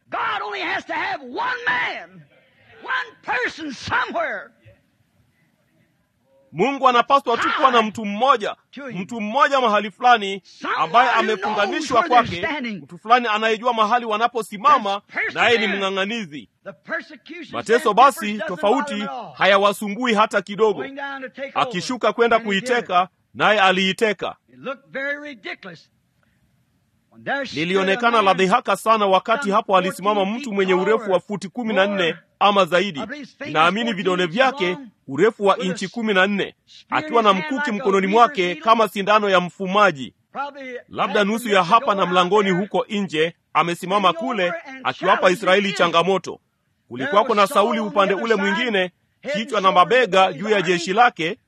Mungu anapaswa tu kuwa na mtu mmoja mahali fulani ambaye amefunganishwa kwake, mtu fulani anayejua mahali wanaposimama, naye ni mng'ang'anizi. Mateso basi tofauti hayawasumbui hata kidogo. Akishuka kwenda kuiteka, naye aliiteka. Lilionekana la dhihaka sana wakati hapo alisimama mtu mwenye urefu wa futi 14 ama zaidi, naamini vidole vyake urefu wa inchi 14, akiwa na mkuki mkononi mwake kama sindano ya mfumaji, labda nusu ya hapa na mlangoni huko nje. Amesimama kule akiwapa Israeli changamoto. Kulikuwako na Sauli upande ule mwingine, kichwa na mabega juu ya jeshi lake,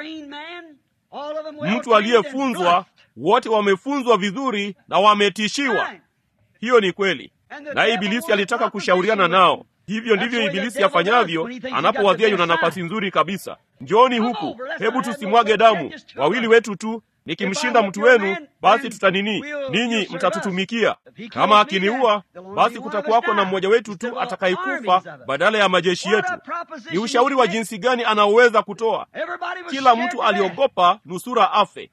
mtu aliyefunzwa. Wote wamefunzwa vizuri na wametishiwa. Hiyo ni kweli. Na Ibilisi alitaka kushauriana nao. Hivyo ndivyo Ibilisi afanyavyo anapowazia yuna nafasi nzuri kabisa. Njooni huku, hebu tusimwage damu, wawili wetu tu. Nikimshinda mtu wenu, basi tutanini, ninyi mtatutumikia. Kama akiniua, basi kutakuwako na mmoja wetu tu atakayekufa badala ya majeshi yetu. Ni ushauri wa jinsi gani anaoweza kutoa! Kila mtu aliogopa nusura afe.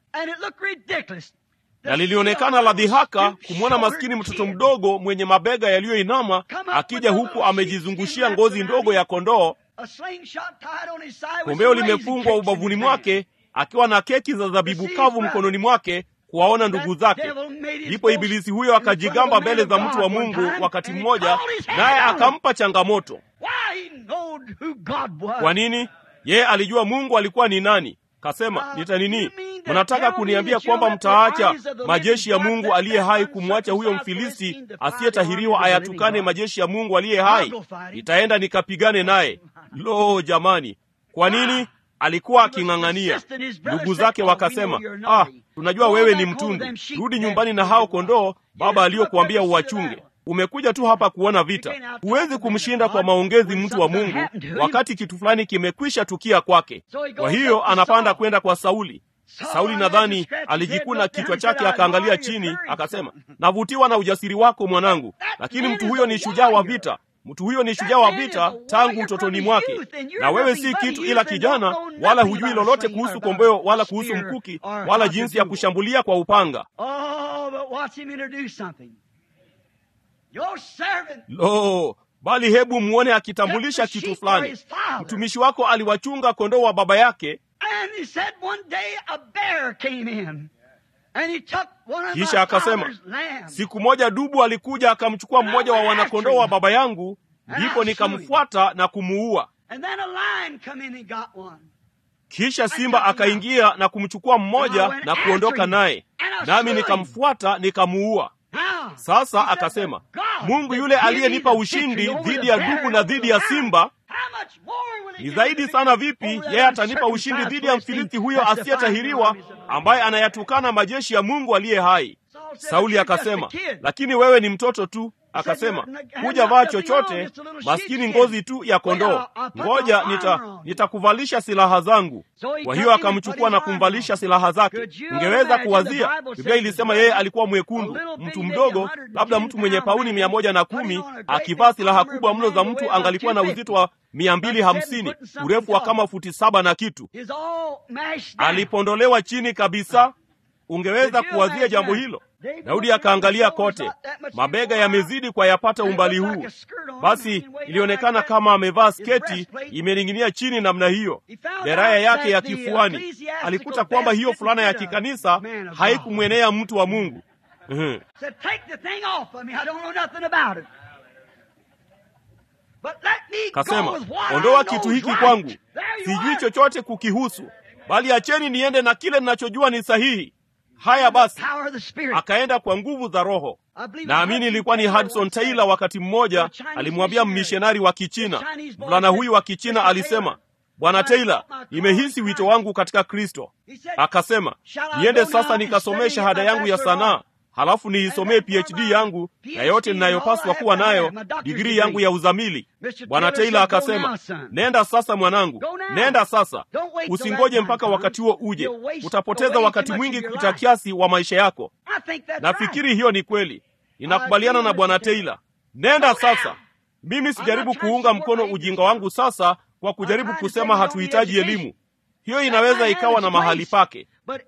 Na lilionekana la dhihaka kumwona maskini mtoto mdogo mwenye mabega yaliyoinama akija huku amejizungushia ngozi ndogo ya kondoo, kombeo limefungwa ubavuni mwake, akiwa na keki za zabibu kavu mkononi mwake, kuwaona ndugu zake. Ndipo Ibilisi huyo akajigamba mbele za mtu wa Mungu wakati mmoja, naye akampa changamoto. Kwa nini? Yeye alijua Mungu alikuwa ni nani. Kasema, nitanini? Mnataka kuniambia kwamba mtaacha majeshi ya Mungu aliye hai kumwacha huyo Mfilisti asiyetahiriwa ayatukane majeshi ya Mungu aliye hai? Nitaenda nikapigane naye. Lo jamani, kwa nini? Alikuwa aking'ang'ania. Ndugu zake wakasema, tunajua wewe ni mtundu. Rudi nyumbani na hao kondoo baba aliyokuambia uwachunge. Umekuja tu hapa kuona vita. Huwezi kumshinda kwa maongezi mtu wa Mungu wakati kitu fulani kimekwisha tukia kwake. Kwa hiyo anapanda kwenda kwa Sauli. Sauli nadhani alijikuna kichwa chake akaangalia chini, akasema, navutiwa na ujasiri wako mwanangu, lakini mtu huyo ni shujaa wa vita. Mtu huyo ni shujaa wa vita tangu utotoni mwake, na wewe si kitu ila kijana, wala hujui lolote kuhusu kombeo wala kuhusu mkuki wala jinsi ya kushambulia kwa upanga. Lo, bali hebu muone akitambulisha kitu fulani. Mtumishi wako aliwachunga kondoo wa baba yake, kisha akasema, siku moja dubu alikuja akamchukua mmoja wa wanakondoo wa baba yangu, ndipo nikamfuata na kumuua. Kisha simba akaingia na kumchukua mmoja na kuondoka naye, nami nikamfuata nikamuua. Sasa akasema, Mungu yule aliyenipa ushindi dhidi ya dubu na dhidi ya simba, ni zaidi sana vipi yeye atanipa ushindi dhidi ya Mfilisti huyo asiyetahiriwa, ambaye anayatukana majeshi ya Mungu aliye hai. Sauli akasema, lakini wewe ni mtoto tu. Akasema, hujavaa chochote, maskini ngozi tu ya kondoo. Ngoja nitakuvalisha silaha zangu. Kwa hiyo akamchukua na kumvalisha silaha zake. Ungeweza kuwazia, Biblia ilisema yeye alikuwa mwekundu, mtu mdogo, labda mtu mwenye pauni 110, akivaa silaha kubwa mno za mtu angalikuwa na uzito wa 250, urefu wa kama futi 7 na kitu. Alipondolewa chini kabisa. Ungeweza kuwazia jambo hilo. Daudi akaangalia kote, mabega yamezidi kwa yapata umbali huu. Basi ilionekana kama amevaa sketi imening'inia chini namna hiyo, deraya yake ya kifuani. Alikuta kwamba hiyo fulana ya kikanisa haikumwenea mtu wa Mungu. Kasema, ondoa kitu hiki kwangu, sijui chochote kukihusu, bali acheni niende na kile ninachojua ni sahihi. Haya basi, akaenda kwa nguvu za Roho. Naamini ilikuwa ni Hudson Taylor wakati mmoja alimwambia mmishenari wa Kichina. Mvulana huyu wa Kichina alisema, Bwana Taylor, nimehisi wito wangu katika Kristo. Akasema, niende sasa nikasomee shahada yangu ya sanaa, halafu niisomee PhD yangu na yote ninayopaswa kuwa nayo, digrii yangu ya uzamili. Bwana Taylor akasema, nenda sasa mwanangu, nenda sasa. Usingoje mpaka wakati huo uje. Utapoteza wakati mwingi kupita kiasi wa maisha yako. Nafikiri hiyo ni kweli. Ninakubaliana na Bwana Taylor. Nenda sasa. Mimi sijaribu kuunga mkono ujinga wangu sasa kwa kujaribu kusema hatuhitaji elimu. Hiyo inaweza ikawa na mahali pake.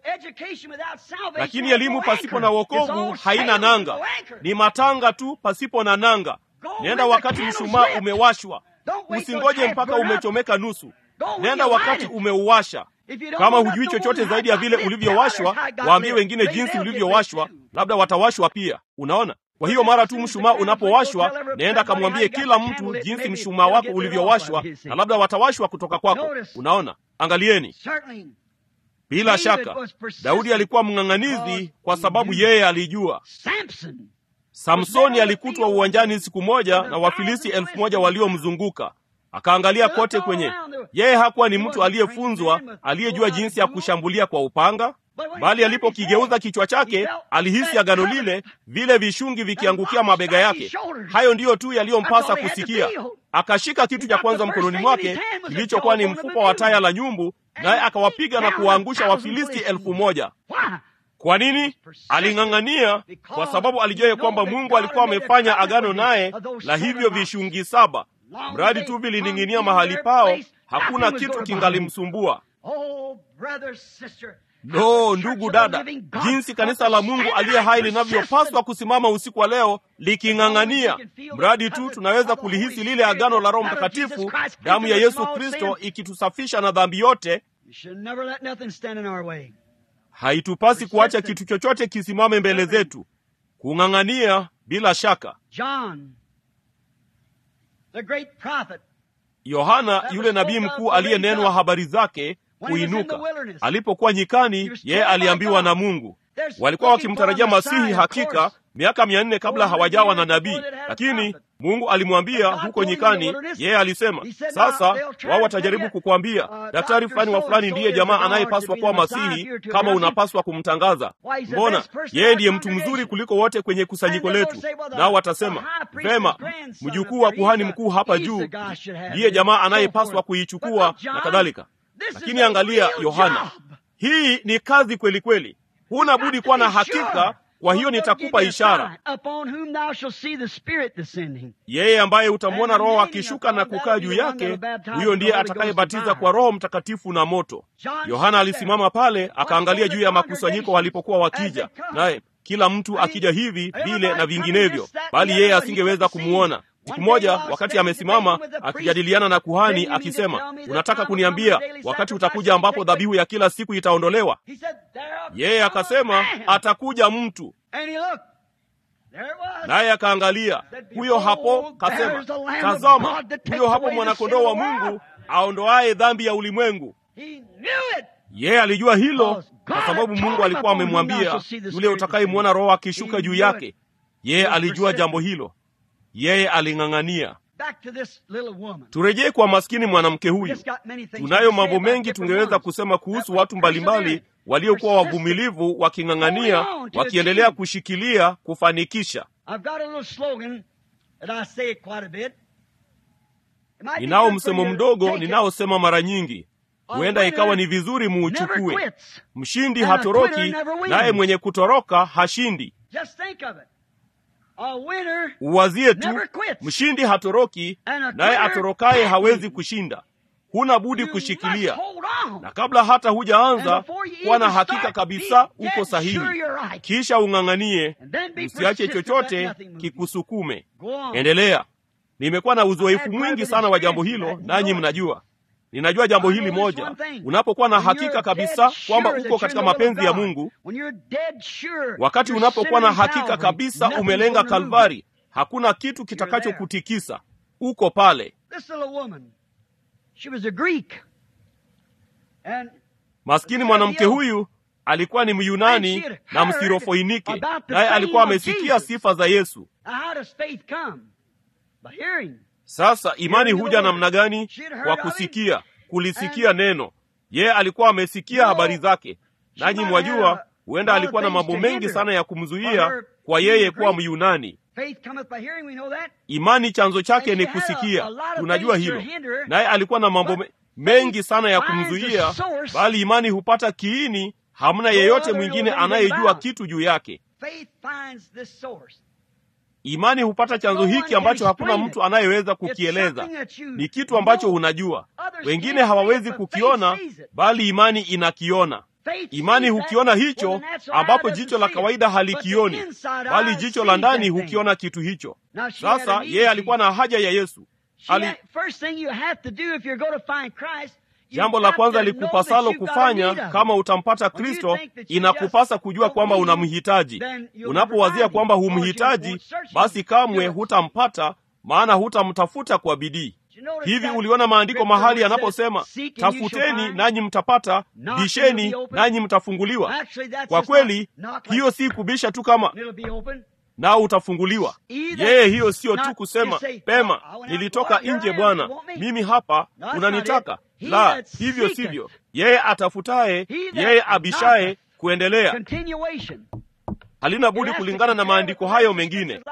Lakini elimu pasipo na wokovu haina nanga. Ni matanga tu pasipo na nanga. Nenda wakati mshumaa umewashwa. Usingoje mpaka umechomeka nusu. Nenda wakati umeuwasha. Kama hujui chochote zaidi ya vile ulivyowashwa, waambie wengine jinsi ulivyowashwa, labda watawashwa pia. Unaona? Kwa hiyo mara tu mshumaa unapowashwa, nenda kamwambie kila mtu jinsi mshumaa wako ulivyowashwa, na labda watawashwa kutoka kwako. Unaona? Angalieni. Bila shaka, Daudi alikuwa mng'ang'anizi kwa sababu yeye alijua. Samsoni alikutwa uwanjani siku moja na Wafilisti 1000 waliomzunguka. Akaangalia kote kwenye. Yeye hakuwa ni mtu aliyefunzwa, aliyejua jinsi ya kushambulia kwa upanga, bali alipokigeuza kichwa chake, alihisi agano lile, vile vishungi vikiangukia mabega yake. Hayo ndiyo tu yaliyompasa kusikia. Akashika kitu cha kwanza mkononi mwake, kilichokuwa ni mfupa wa taya la nyumbu, naye akawapiga na kuwaangusha Wafilisti 1000. Kwa nini? Aling'ang'ania kwa sababu alijua kwamba Mungu alikuwa amefanya agano naye la hivyo vishungi 7. Mradi tu vilining'inia mahali pao, hakuna kitu kingalimsumbua. No, ndugu dada, jinsi kanisa la Mungu aliye hai linavyopaswa kusimama usiku wa leo liking'ang'ania. Mradi tu tunaweza kulihisi lile agano la Roho Mtakatifu, damu ya Yesu Kristo ikitusafisha na dhambi yote. Haitupasi kuacha kitu chochote kisimame mbele zetu. Kung'ang'ania bila shaka. Yohana yule nabii mkuu aliyenenwa habari zake kuinuka. Alipokuwa nyikani, yeye aliambiwa na Mungu. Walikuwa wakimtarajia Masihi hakika miaka 400 kabla hawajawa na nabii. Lakini Mungu alimwambia huko nyikani, yeye alisema, sasa wao watajaribu kukuambia, daktari fulani wa fulani ndiye jamaa anayepaswa kuwa Masihi, kama unapaswa kumtangaza. Mbona yeye ndiye mtu mzuri kuliko wote kwenye kusanyiko letu? Nao watasema, vema, mjukuu wa kuhani mkuu hapa juu ndiye jamaa anayepaswa kuichukua na kadhalika. Lakini angalia Yohana, hii ni kazi kweli kweli. Huna budi kuwa na hakika Kwa hiyo nitakupa ishara, yeye ambaye utamwona Roho akishuka na kukaa juu yake, huyo ndiye atakayebatiza kwa Roho Mtakatifu na moto. Yohana alisimama pale akaangalia juu ya makusanyiko walipokuwa wakija, naye kila mtu akija hivi vile na vinginevyo, bali yeye asingeweza kumuona. Siku moja wakati amesimama akijadiliana na kuhani akisema, unataka kuniambia wakati utakuja ambapo dhabihu ya kila siku itaondolewa? Yeye akasema, atakuja mtu. Naye akaangalia, huyo hapo, kasema, tazama, huyo hapo mwanakondoo wa Mungu aondoaye dhambi ya ulimwengu. Yeye alijua hilo kwa sababu Mungu alikuwa amemwambia, yule utakayemwona Roho akishuka juu yake. Yeye alijua jambo hilo. Yeye aling'ang'ania. Turejee kwa maskini mwanamke huyu. Tunayo mambo mengi tungeweza kusema kuhusu watu mbalimbali waliokuwa wavumilivu, waking'ang'ania, wakiendelea kushikilia kufanikisha. Ninao msemo mdogo ninaosema mara nyingi. Huenda ikawa ni vizuri muuchukue. Mshindi hatoroki, naye mwenye kutoroka hashindi. Uwazie tu, mshindi hatoroki, naye atorokaye hawezi kushinda. Huna budi kushikilia, na kabla hata hujaanza kuwa na hakika kabisa uko sahihi, kisha ung'ang'anie, usiache chochote kikusukume. Endelea. Nimekuwa na uzoefu mwingi sana wa jambo hilo, nanyi mnajua. Ninajua jambo hili moja, unapokuwa na hakika kabisa kwamba uko katika mapenzi ya Mungu, wakati unapokuwa na hakika kabisa umelenga Kalvari, hakuna kitu kitakachokutikisa. Uko pale. Maskini mwanamke huyu alikuwa ni Myunani na Msirofoinike, naye alikuwa amesikia sifa za Yesu. Sasa imani huja namna gani? Kwa kusikia, kulisikia neno. Yeye alikuwa amesikia habari zake. Nanyi mwajua, huenda alikuwa na mambo mengi sana ya kumzuia kwa yeye kuwa Myunani. Imani chanzo chake ni kusikia. Tunajua hilo. Naye alikuwa na mambo mengi sana ya kumzuia, bali imani hupata kiini. Hamna yeyote mwingine anayejua kitu juu yake. Imani hupata chanzo hiki ambacho hakuna mtu anayeweza kukieleza. Ni kitu ambacho unajua. Wengine hawawezi kukiona, bali imani inakiona. Imani hukiona hicho ambapo jicho la kawaida halikioni, bali jicho la ndani hukiona kitu hicho. Sasa yeye alikuwa na haja ya Yesu. Jambo la kwanza likupasalo kufanya kama utampata Kristo, inakupasa kujua kwamba unamhitaji. Unapowazia kwamba humhitaji, basi kamwe hutampata, maana hutamtafuta kwa bidii. Hivi uliona maandiko mahali yanaposema, tafuteni nanyi mtapata, bisheni nanyi mtafunguliwa? Kwa kweli, hiyo si kubisha tu kama nao utafunguliwa. Yeye hiyo sio tu kusema, pema, nilitoka nje Bwana, mimi hapa, unanitaka? La, hivyo sivyo. Yeye atafutaye, yeye abishaye, kuendelea. Halina budi kulingana na maandiko hayo mengine.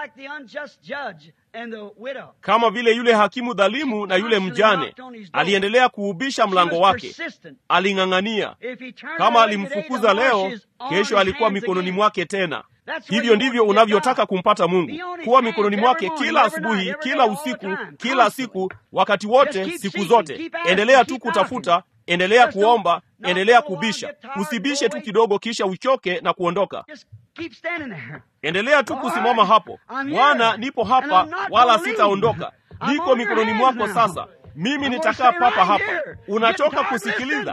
Kama vile yule hakimu dhalimu na yule mjane, aliendelea kuubisha mlango wake. Aling'ang'ania. Kama alimfukuza leo, kesho alikuwa mikononi mwake tena. Hivyo ndivyo unavyotaka kumpata Mungu, kuwa mikononi mwake kila asubuhi, kila usiku, kila siku, wakati wote, siku zote. Endelea tu kutafuta, endelea kuomba, endelea kubisha. Usibishe tu kidogo kisha uchoke na kuondoka. Endelea tu kusimama hapo. Bwana, nipo hapa wala sitaondoka. Niko mikononi mwako sasa. Mimi nitakaa papa hapa. Unachoka kusikiliza?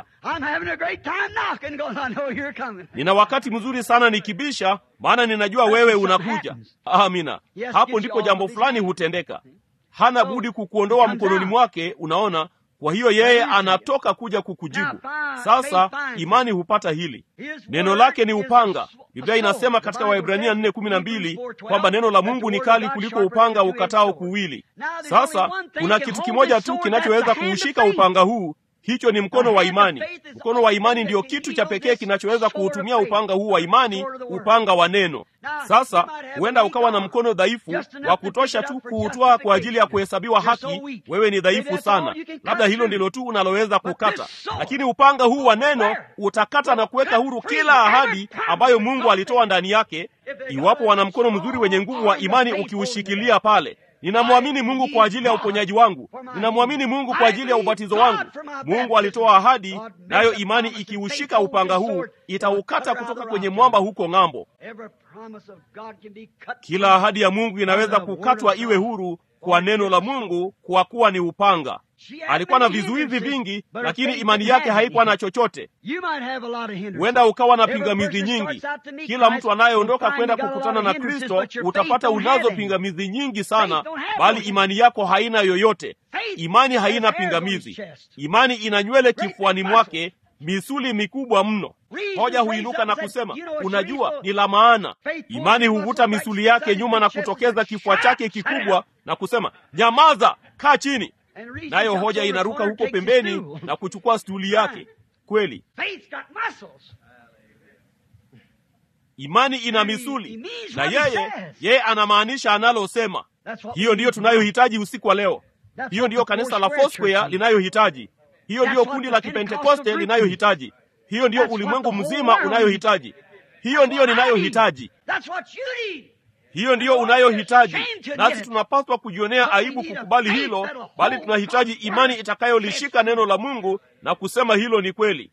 Nina wakati mzuri sana nikibisha, maana ninajua wewe unakuja. Amina. Hapo ndipo jambo fulani hutendeka. Hana budi kukuondoa mkononi mwake, unaona? Kwa hiyo yeye anatoka kuja kukujibu. Sasa imani hupata hili. Neno lake ni upanga. Biblia inasema katika Waebrania 4:12 kwamba neno la Mungu ni kali kuliko upanga ukatao kuwili. Sasa kuna kitu kimoja tu kinachoweza kuushika upanga huu. Hicho ni mkono wa imani. Mkono wa imani ndio kitu cha pekee kinachoweza kuutumia upanga huu wa imani, upanga wa neno. Sasa huenda ukawa na mkono dhaifu wa kutosha tu kuutoa kwa ajili ya kuhesabiwa haki. Wewe ni dhaifu sana, labda hilo ndilo tu unaloweza kukata, lakini upanga huu wa neno utakata na kuweka huru kila ahadi ambayo Mungu alitoa ndani yake, iwapo wana mkono mzuri wenye nguvu wa imani ukiushikilia pale. Ninamwamini Mungu kwa ajili ya uponyaji wangu. Ninamwamini Mungu kwa ajili ya ubatizo wangu. Mungu alitoa ahadi, nayo imani ikiushika upanga huu itaukata kutoka kwenye mwamba huko ng'ambo. Kila ahadi ya Mungu inaweza kukatwa iwe huru kwa neno la Mungu, kwa kuwa ni upanga. Alikuwa na vizuizi vingi, lakini imani yake haikuwa na chochote. Huenda ukawa na pingamizi nyingi. Kila mtu anayeondoka kwenda kukutana na Kristo, utapata unazo pingamizi nyingi sana, bali imani yako haina yoyote. Imani haina pingamizi. Imani ina nywele kifuani mwake, misuli mikubwa mno. Hoja huinuka na kusema, unajua, ni la maana. Imani huvuta misuli yake nyuma na kutokeza kifua chake kikubwa na kusema, nyamaza, kaa chini. Nayo hoja inaruka huko pembeni na kuchukua stuli yake. Kweli, imani ina misuli, na yeye anamaanisha analosema. Hiyo ndiyo tunayohitaji usiku wa leo. Hiyo ndiyo kanisa la Foursquare linayohitaji. Hiyo ndiyo kundi la Kipentekoste linayohitaji. Hiyo ndiyo ulimwengu mzima unayohitaji. Hiyo ndiyo ninayohitaji. Hiyo ndiyo unayohitaji. Nasi tunapaswa kujionea aibu kukubali hilo, bali tunahitaji imani itakayolishika neno la Mungu na kusema hilo ni kweli.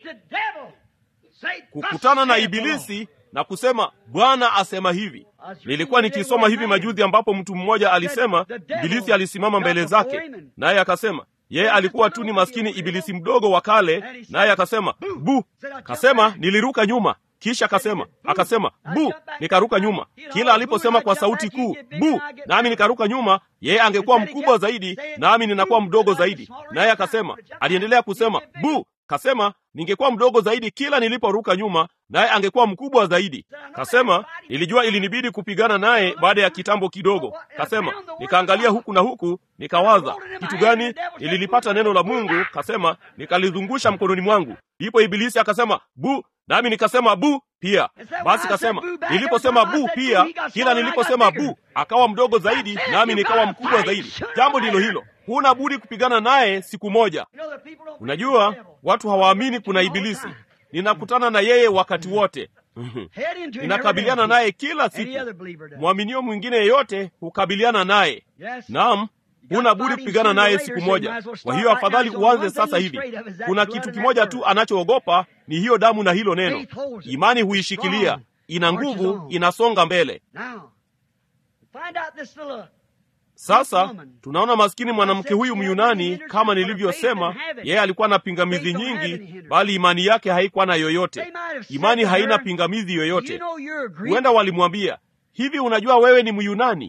Kukutana na Ibilisi na kusema, Bwana asema hivi. Nilikuwa nikisoma hivi majuzi ambapo mtu mmoja alisema, Ibilisi alisimama mbele zake, naye akasema, yeye alikuwa tu ni maskini ibilisi mdogo wa kale, naye akasema, bu. Kasema, niliruka nyuma. Kisha akasema, bu, nikaruka nyuma. Kila aliposema kwa sauti kuu, bu, nami nikaruka nyuma, yeye angekuwa mkubwa zaidi, nami ninakuwa mdogo zaidi. Naye akasema, aliendelea kusema, bu. Kasema, ningekuwa mdogo zaidi kila niliporuka nyuma, naye angekuwa mkubwa zaidi. Kasema, nilijua ilinibidi kupigana naye baada ya kitambo kidogo. Kasema, nikaangalia huku na huku, nikawaza, kitu gani? Nililipata neno la Mungu. Kasema, nikalizungusha mkononi mwangu. Ndipo Ibilisi akasema, bu, nami nikasema bu pia. Basi kasema, niliposema bu pia, kila niliposema bu, akawa mdogo zaidi, nami nikawa mkubwa zaidi. Jambo ndilo hilo. Huna budi kupigana naye siku moja. Unajua, watu hawaamini kuna Ibilisi. Ninakutana na yeye wakati wote. Ninakabiliana naye kila siku. Mwaminio mwingine yeyote hukabiliana naye. Naam, huna budi kupigana naye siku moja. Kwa hiyo afadhali uanze sasa hivi. Kuna kitu kimoja tu anachoogopa, ni hiyo damu na hilo neno. Imani huishikilia, ina nguvu, inasonga mbele. Sasa tunaona maskini mwanamke huyu Myunani, kama nilivyosema, yeye alikuwa na pingamizi nyingi, bali imani yake haikuwa na yoyote. Imani haina pingamizi yoyote. Huenda walimwambia, hivi unajua wewe ni Myunani?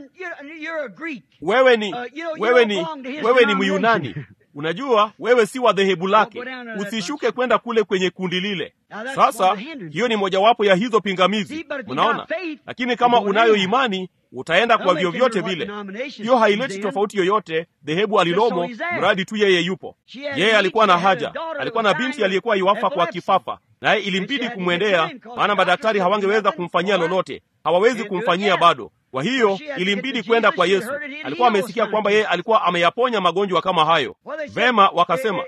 Wewe ni Myunani. Unajua wewe si wa dhehebu lake. Usishuke kwenda kule kwenye kundi lile. Sasa hiyo ni mojawapo ya hizo pingamizi. Unaona? Lakini kama unayo imani, utaenda kwa vyovyote vile. Hiyo haileti tofauti yoyote dhehebu alilomo, mradi tu yeye yupo. Yeye alikuwa na haja. Alikuwa na binti aliyekuwa iwafa kwa kifafa, naye ilimbidi kumwendea, maana madaktari hawangeweza kumfanyia lolote. Hawawezi kumfanyia bado. Kwa hiyo ilimbidi kwenda kwa Yesu. Alikuwa amesikia kwamba yeye alikuwa ameyaponya magonjwa kama hayo. Vema, wakasema,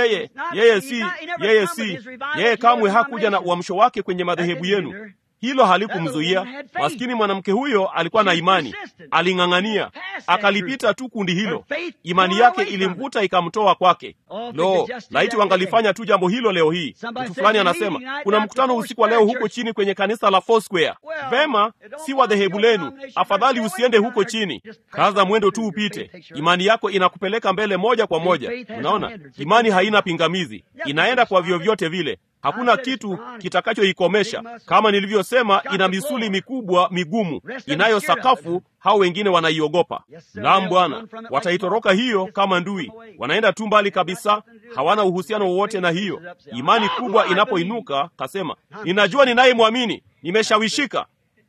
yeye kamwe hakuja na uamsho wake kwenye madhehebu yenu. Hilo halikumzuia. Maskini mwanamke huyo alikuwa na imani. Aling'ang'ania, akalipita tu kundi hilo. Imani yake ilimvuta ikamtoa kwake. Lo, laiti wangalifanya tu jambo hilo leo hii. Mtu fulani anasema, kuna mkutano usiku wa leo huko chini kwenye kanisa la Foursquare. Vema, si wa dhehebu lenu. Afadhali usiende huko chini. Kaza mwendo tu upite. Imani yako inakupeleka mbele moja kwa moja. Unaona? Imani haina pingamizi. Inaenda kwa vyovyote vile. Hakuna kitu kitakachoikomesha. Kama nilivyosema, ina misuli mikubwa migumu, inayo sakafu, hao wengine wanaiogopa. Naam Bwana, wataitoroka hiyo kama ndui. Wanaenda tu mbali kabisa, hawana uhusiano wowote na hiyo. Imani kubwa inapoinuka, kasema, ninajua ninayemwamini, nimeshawishika.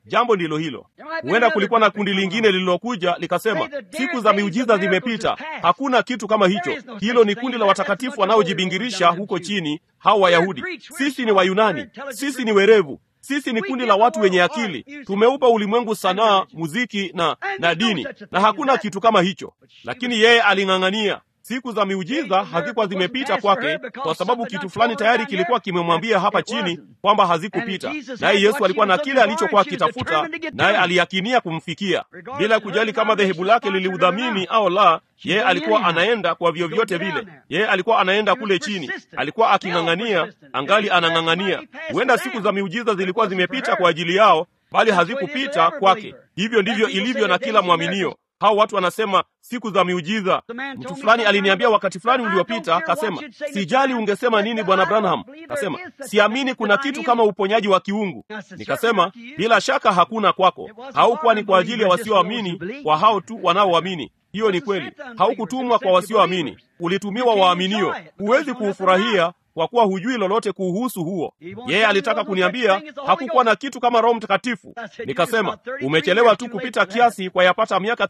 Jambo ndilo hilo. Huenda kulikuwa na kundi lingine lililokuja likasema, siku za miujiza zimepita, hakuna kitu kama hicho. Hilo ni kundi la watakatifu wanaojibingirisha huko chini, hao Wayahudi. Sisi ni Wayunani, sisi ni werevu, sisi ni kundi la watu wenye akili. Tumeupa ulimwengu sanaa, muziki na dini, na hakuna kitu kama hicho. Lakini yeye aling'ang'ania. Siku za miujiza hazikuwa zimepita kwake, kwa sababu kitu fulani tayari kilikuwa kimemwambia hapa chini kwamba hazikupita. Naye Yesu alikuwa na kile alichokuwa akitafuta, naye aliyakinia kumfikia. Bila kujali kama dhehebu lake liliudhamini au la, yeye alikuwa anaenda kwa vyovyote vile. Yeye alikuwa anaenda kule chini, alikuwa aking'ang'ania, angali anang'ang'ania. Huenda siku za miujiza zilikuwa zimepita kwa ajili yao, bali hazikupita kwake. Hivyo ndivyo ilivyo na kila mwaminio. Hao watu wanasema siku za miujiza. Mtu fulani aliniambia wakati fulani uliopita, akasema, sijali ungesema nini Bwana Branham. Akasema, siamini kuna kitu kama uponyaji wa kiungu. Nikasema, bila shaka hakuna kwako. Haukuwa ni kwa ajili ya wasioamini, kwa hao tu wanaoamini. Hiyo ni kweli. Haukutumwa kwa wasioamini, ulitumiwa waaminio. Huwezi kuufurahia kwa kuwa hujui lolote kuhusu huo. Yeye alitaka kuniambia hakukuwa na kitu kama Roho Mtakatifu. Nikasema, umechelewa tu kupita kiasi kwa yapata miaka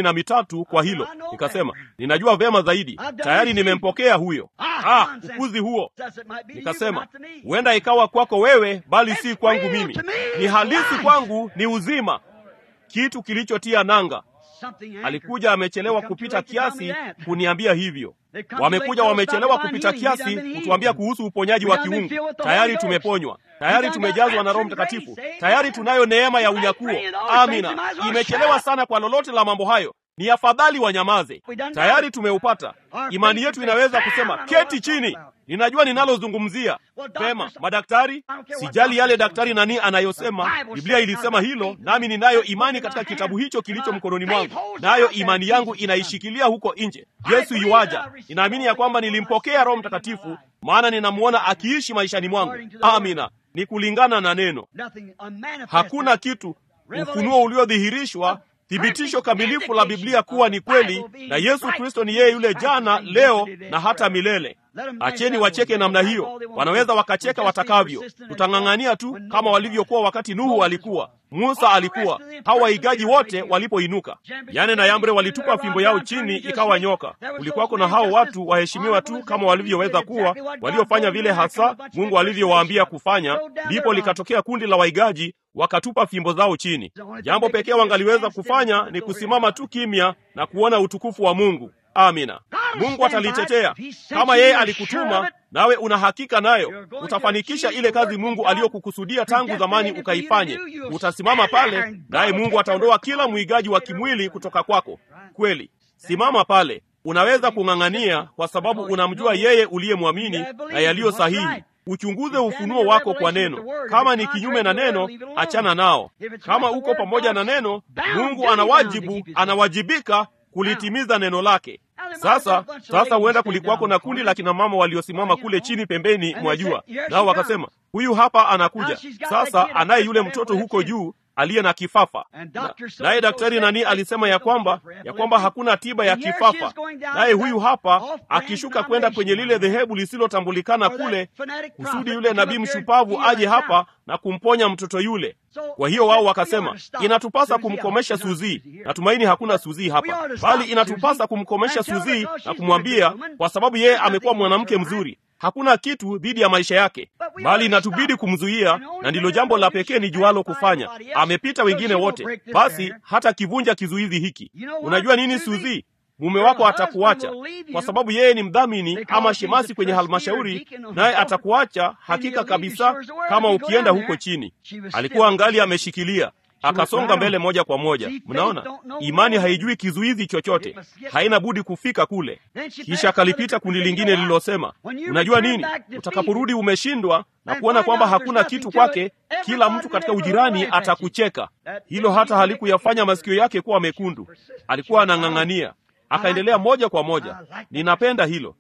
33 kwa hilo. Nikasema, ninajua vema zaidi. Tayari nimempokea huyo. Ukuzi huo. Nikasema, huenda ikawa kwako wewe, bali si kwangu mimi. Ni halisi kwangu, ni uzima. Kitu kilichotia nanga. Alikuja amechelewa kupita kiasi kuniambia hivyo. Wamekuja wamechelewa kupita kiasi kutuambia kuhusu uponyaji wa kiungu. Tayari tumeponywa, tayari tumejazwa na Roho Mtakatifu, tayari tunayo neema ya unyakuo. Amina. Imechelewa sana kwa lolote la mambo hayo. Ni afadhali wanyamaze. Tayari tumeupata. Imani yetu inaweza kusema, keti chini. Ninajua ninalozungumzia. Pema, madaktari, sijali yale daktari nani anayosema. Biblia ilisema hilo, nami ninayo imani katika kitabu hicho kilicho mkononi mwangu. Nayo imani yangu inaishikilia huko nje. Yesu yuaja. Ninaamini ya kwamba nilimpokea Roho Mtakatifu, maana ninamuona akiishi maishani mwangu. Amina. Ni kulingana na neno. Hakuna kitu, ufunuo uliodhihirishwa, thibitisho kamilifu la Biblia kuwa ni kweli, na Yesu Kristo ni yeye yule jana, leo na hata milele. Acheni wacheke namna hiyo. Wanaweza wakacheka watakavyo. Tutang'ang'ania tu kama walivyokuwa wakati Nuhu alikuwa, Musa alikuwa, hao waigaji wote walipoinuka. Yane na Yambre walitupa fimbo yao chini ikawa nyoka. Kulikuwako na hao watu waheshimiwa tu kama walivyoweza kuwa, waliofanya vile hasa Mungu alivyowaambia kufanya. Ndipo likatokea kundi la waigaji wakatupa fimbo zao chini. Jambo pekee wangaliweza kufanya ni kusimama tu kimya na kuona utukufu wa Mungu. Amina. Mungu atalitetea. Kama yeye alikutuma, nawe una hakika nayo, utafanikisha ile kazi Mungu aliyokukusudia tangu zamani ukaifanye. Utasimama pale, naye Mungu ataondoa kila mwigaji wa kimwili kutoka kwako. Kweli. Simama pale. Unaweza kung'ang'ania kwa sababu unamjua yeye uliyemwamini na yaliyo sahihi. Uchunguze ufunuo wako kwa neno. Kama ni kinyume na neno, achana nao. Kama uko pamoja na neno, Mungu anawajibika kulitimiza neno lake. Sasa huenda kulikuwako na kundi la kina mama waliosimama kule chini pembeni mwa jua. Nao wakasema, huyu hapa anakuja. Sasa anaye yule mtoto huko juu aliye na kifafa. Naye daktari nani alisema ya kwamba hakuna tiba ya kifafa. Naye huyu hapa akishuka kwenda kwenye lile dhehebu lisilotambulikana kule, kusudi yule nabii mshupavu aje hapa na kumponya mtoto yule. Kwa hiyo wao wakasema, inatupasa kumkomesha Suzi. Natumaini hakuna Suzi hapa, bali inatupasa kumkomesha Suzi na kumwambia, kwa sababu yeye amekuwa mwanamke mzuri. Hakuna kitu dhidi ya maisha yake, bali inatubidi kumzuia, na ndilo jambo la pekee ni jualo kufanya. Amepita wengine wote, basi hata kivunja kizuizi hiki. Unajua nini, Suzi? Mume wako atakuacha kwa sababu yeye ni mdhamini ama shemasi kwenye halmashauri, naye atakuacha hakika kabisa kama ukienda huko chini. Alikuwa angali ameshikilia, akasonga mbele moja kwa moja. Mnaona, imani haijui kizuizi chochote, haina budi kufika kule. Kisha kalipita kundi lingine lililosema, unajua nini, utakaporudi umeshindwa na kuona kwamba hakuna kitu kwake, kila mtu katika ujirani atakucheka. Hilo hata halikuyafanya masikio yake kuwa mekundu. Alikuwa anang'ang'ania, akaendelea moja kwa moja. Ninapenda hilo.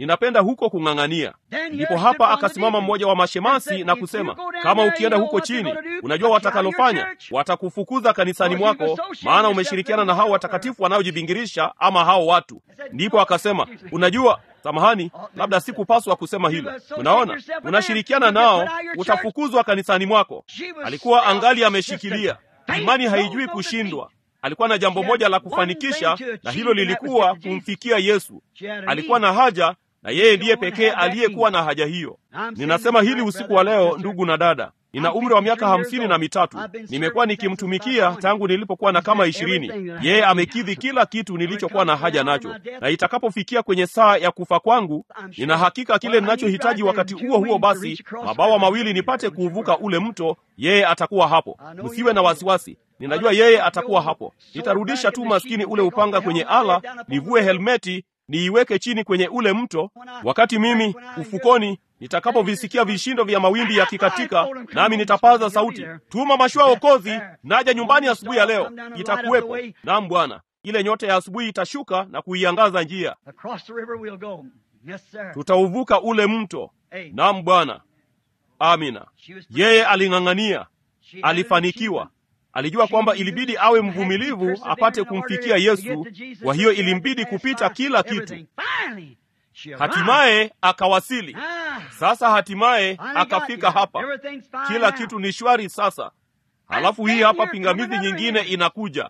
ninapenda huko kung'ang'ania. Ndipo hapa akasimama mmoja wa mashemasi na kusema, kama ukienda huko chini, unajua watakalofanya? Watakufukuza kanisani mwako, maana umeshirikiana na hao watakatifu wanaojibingirisha ama hao watu. Ndipo akasema, unajua, samahani, labda sikupaswa kusema hilo. Unaona, unashirikiana nao, utafukuzwa kanisani mwako. Alikuwa angali ameshikilia. Imani haijui kushindwa. Alikuwa na jambo moja la kufanikisha, na hilo lilikuwa kumfikia Yesu. Alikuwa na haja, na yeye ndiye pekee aliyekuwa na haja hiyo. Ninasema hili usiku wa leo, ndugu na dada. Nina umri wa miaka 53. Nimekuwa nikimtumikia tangu nilipokuwa na kama 20. Yeye amekidhi kila kitu nilichokuwa na haja nacho. Na itakapofikia kwenye saa ya kufa kwangu, nina hakika kile ninachohitaji wakati huo basi, mabawa mawili nipate kuuvuka ule mto, yeye atakuwa hapo. Msiwe na wasiwasi. Ninajua yeye atakuwa hapo. Nitarudisha tu maskini ule upanga kwenye ala, nivue helmeti, niiweke chini kwenye ule mto. Wakati mimi ufukoni nitakapovisikia vishindo vya mawimbi yakikatika, nami nitapaza sauti, tuma mashua okozi, naja nyumbani asubuhi ya leo. Itakuwepo. Naam Bwana, ile nyota ya asubuhi itashuka na kuiangaza njia. Tutauvuka ule mto. Naam Bwana. Amina. Yeye aling'ang'ania, alifanikiwa. Alijua kwamba ilibidi awe mvumilivu apate kumfikia Yesu, kwa hiyo ilimbidi kupita kila kitu. Hatimaye akawasili. Sasa hatimaye akafika hapa. Kila kitu ni shwari sasa. Halafu hii hapa pingamizi nyingine inakuja.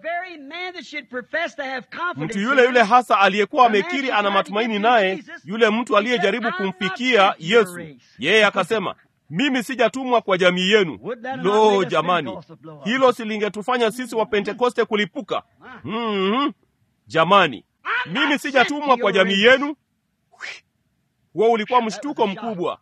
Mtu yule hasa aliyekuwa amekiri ana matumaini naye, yule mtu aliyejaribu kumfikia Yesu, yeye akasema, mimi sijatumwa kwa jamii yenu. Lo jamani, hilo silingetufanya sisi wa Pentekoste kulipuka. Jamani, mimi sijatumwa kwa jamii yenu. Huo ulikuwa mshtuko mkubwa.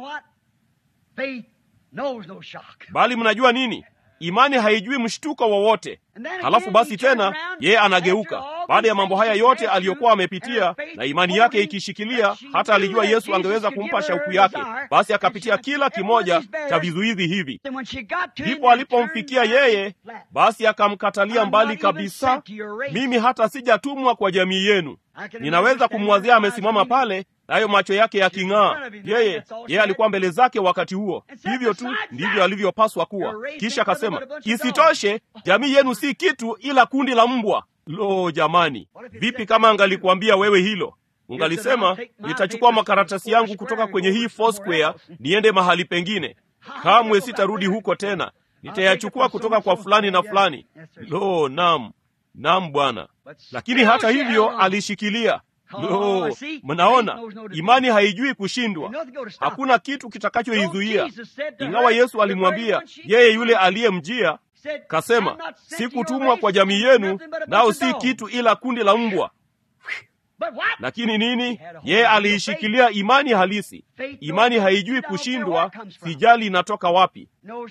Bali mnajua nini? Imani haijui mshtuko wowote. Halafu basi tena yeye anageuka. Baada ya mambo haya yote aliyokuwa amepitia, na imani yake ikishikilia, hata alijua Yesu angeweza kumpa shauku yake, basi akapitia kila kimoja cha vizuizi hivi. Ndipo alipomfikia yeye, basi akamkatalia mbali kabisa. Mimi hata sijatumwa kwa jamii yenu. Ninaweza kumwazia amesimama pale, nayo macho yake yaking'aa. Yeye alikuwa mbele zake wakati huo. Hivyo tu ndivyo alivyopaswa kuwa. Kisha akasema, isitoshe, jamii yenu si kitu ila kundi la mbwa. Lo jamani, vipi kama angalikuambia wewe hilo? Ungalisema, nitachukua makaratasi yangu kutoka kwenye hii Foursquare niende mahali pengine. Kamwe sitarudi huko tena. Nitayachukua kutoka kwa fulani na fulani. Lo, naam Bwana. Lakini hata hivyo alishikilia. Lo, mnaona, imani haijui kushindwa. Hakuna kitu kitakachoizuia. Ingawa Yesu alimwambia yeye yule aliyemjia, kasema, sikutumwa kwa jamii yenu, nao si kitu ila kundi la mbwa. Lakini nini? Yeye aliishikilia imani halisi. Imani haijui kushindwa, sijali inatoka wapi.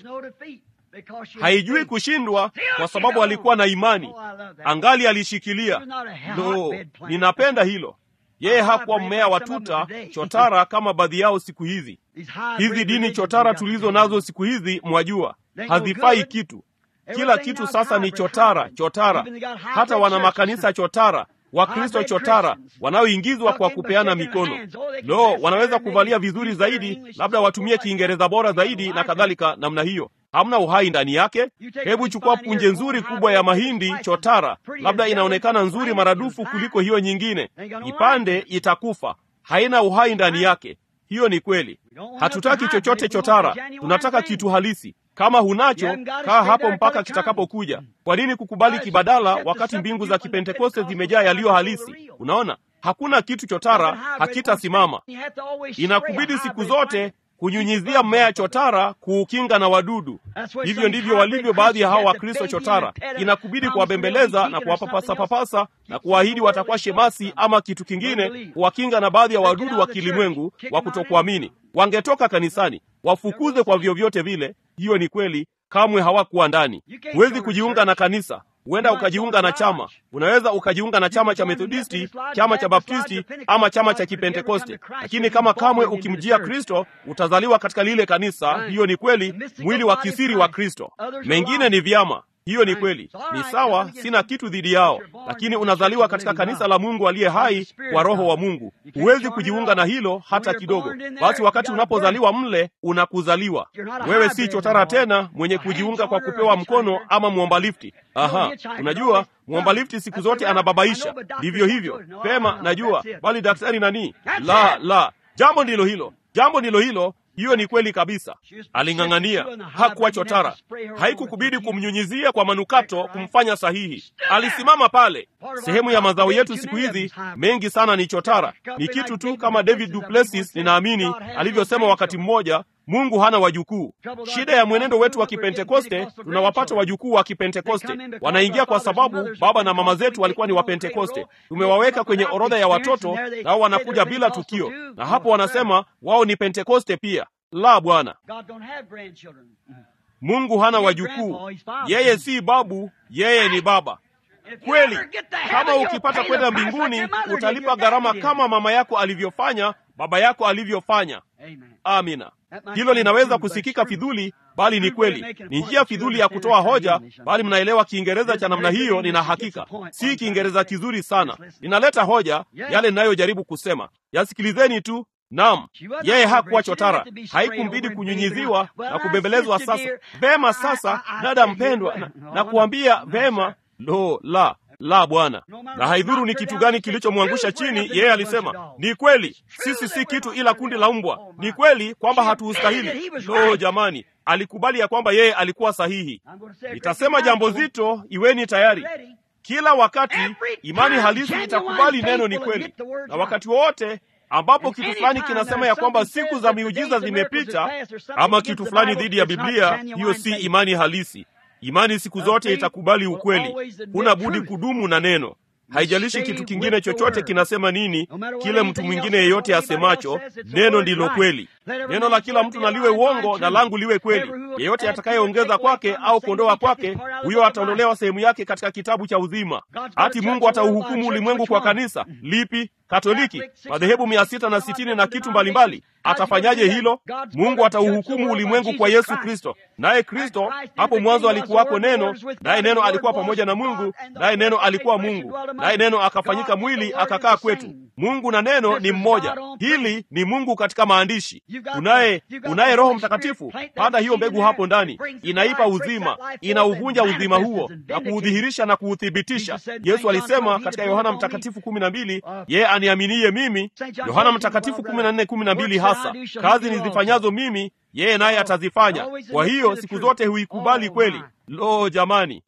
Haijui kushindwa kwa sababu alikuwa na imani. Angali alishikilia. Lo, ninapenda hilo. Yeye hakuwa mmea wa tuta, chotara kama baadhi yao siku hizi. Hizi dini chotara tulizo nazo siku hizi, mwajua, hazifai kitu. Kila kitu sasa ni chotara. Hata wana makanisa chotara, Wakristo chotara, wanaoingizwa kwa kupeana mikono. Lo, wanaweza kuvalia vizuri zaidi, labda watumie Kiingereza bora zaidi na kadhalika namna hiyo. Hamna uhai ndani yake. Hebu chukua punje nzuri kubwa ya mahindi chotara, labda inaonekana nzuri maradufu kuliko hiyo nyingine. Ipande, itakufa. Haina uhai ndani yake. Hiyo ni kweli. Hatutaki chochote chotara, tunataka kitu halisi. Kama hunacho, kaa hapo mpaka kitakapokuja. Kwa nini kukubali kibadala wakati mbingu za Kipentekoste zimejaa yaliyo halisi? Unaona, hakuna kitu chotara, hakitasimama. Inakubidi siku zote kunyunyizia mmea chotara kuukinga na wadudu. Hivyo ndivyo walivyo baadhi ya hao Wakristo chotara. Inakubidi kuwabembeleza na kuwapapasa na kuahidi watakuwa shemasi ama kitu kingine, kuwakinga na baadhi ya wadudu wa kilimwengu wa kutokuamini. Wangetoka kanisani, wafukuze kwa vyovyote vile. Hiyo ni kweli, kamwe hawakuwa ndani. Huwezi kujiunga na kanisa. Huenda ukajiunga na chama. Unaweza ukajiunga na chama cha Methodisti, chama cha Baptisti ama chama cha Kipentekoste. Lakini kama kamwe ukimjia Kristo, utazaliwa katika lile kanisa. Hiyo ni kweli, mwili wa kisiri wa Kristo. Mengine ni vyama. Hiyo ni kweli, ni sawa, sina kitu dhidi yao, lakini unazaliwa katika kanisa la Mungu aliye hai kwa Roho wa Mungu. Huwezi kujiunga na hilo hata kidogo. Basi wakati unapozaliwa mle, unakuzaliwa wewe, si chotara tena mwenye kujiunga kwa kupewa mkono ama muomba lifti. Aha, unajua muomba lifti siku zote anababaisha. Ndivyo hivyo. Pema, najua, bali daktari nani? La, jambo ndilo hilo. Hiyo ni kweli kabisa. Aling'ang'ania, hakuwa chotara. Haikukubidi kumnyunyizia kwa manukato kumfanya sahihi. Alisimama pale. Sehemu ya mazao yetu siku hizi mengi sana ni chotara. Ni kitu tu kama David Duplessis, ninaamini, alivyosema wakati mmoja, Mungu hana wajukuu. Shida ya mwenendo wetu wa Kipentekoste, tunawapata wajukuu wa Kipentekoste. Wanaingia kwa sababu baba na mama zetu walikuwa ni wa Pentekoste. Tumewaweka kwenye orodha ya watoto, nao wanakuja bila tukio. Na hapo wanasema wao ni Pentekoste pia. La, Bwana. Mungu hana wajukuu. Yeye si babu, yeye ni baba. Kweli, kama ukipata kwenda mbinguni, utalipa gharama kama mama yako alivyofanya, baba yako alivyofanya. Amina. Hilo linaweza kusikika fidhuli, bali ni kweli. Ni njia fidhuli ya kutoa hoja, bali mnaelewa Kiingereza cha namna hiyo. Nina hakika si Kiingereza kizuri sana, linaleta hoja yale ninayojaribu kusema. Yasikilizeni tu. Naam, yeye hakuwa chotara. Haikumbidi kunyunyiziwa na kubembelezwa. Sasa vema, sasa dada mpendwa, na kuambia vema. La, Bwana. Na haidhuru ni kitu gani kilichomwangusha chini, yeye alisema, ni kweli, sisi si kitu ila kundi la mbwa. Ni kweli kwamba hatuustahili. Jamani, alikubali ya kwamba yeye alikuwa sahihi. Nitasema jambo zito, iweni tayari. Kila wakati imani halisi itakubali neno ni kweli. Na wakati wote ambapo kitu fulani kinasema ya kwamba siku za miujiza zimepita, ama kitu fulani dhidi ya Biblia, hiyo si imani halisi. Imani siku zote itakubali ukweli. Huna budi kudumu na neno. Haijalishi kitu kingine chochote kinasema nini, kile mtu mwingine yeyote asemacho, neno ndilo kweli. Neno la kila mtu na liwe uongo, na langu liwe kweli. Yeyote atakayeongeza kwake au kuondoa kwake, huyo ataondolewa sehemu yake katika kitabu cha uzima. Ati Mungu atauhukumu ulimwengu kwa kanisa lipi? Katoliki, madhehebu 660 na kitu mbalimbali. Atafanyaje hilo? Mungu atauhukumu ulimwengu kwa Yesu Kristo. Naye Kristo hapo mwanzo alikuwako neno, naye neno alikuwa pamoja na Mungu, naye neno alikuwa Mungu, naye neno akafanyika mwili akakaa kwetu. Mungu na neno ni mmoja. Hili ni Mungu katika maandishi. Unaye Roho Mtakatifu. Panda hiyo mbegu hapo ndani, inaipa uzima, inauvunja uzima huo na kuudhihirisha na kuuthibitisha. Yesu alisema katika Yohana Mtakatifu 12, yeye aniaminiye mimi, Yohana Mtakatifu 14:12 hasa, kazi nizifanyazo mimi yeye naye atazifanya. Kwa hiyo siku zote huikubali kweli. Jamani.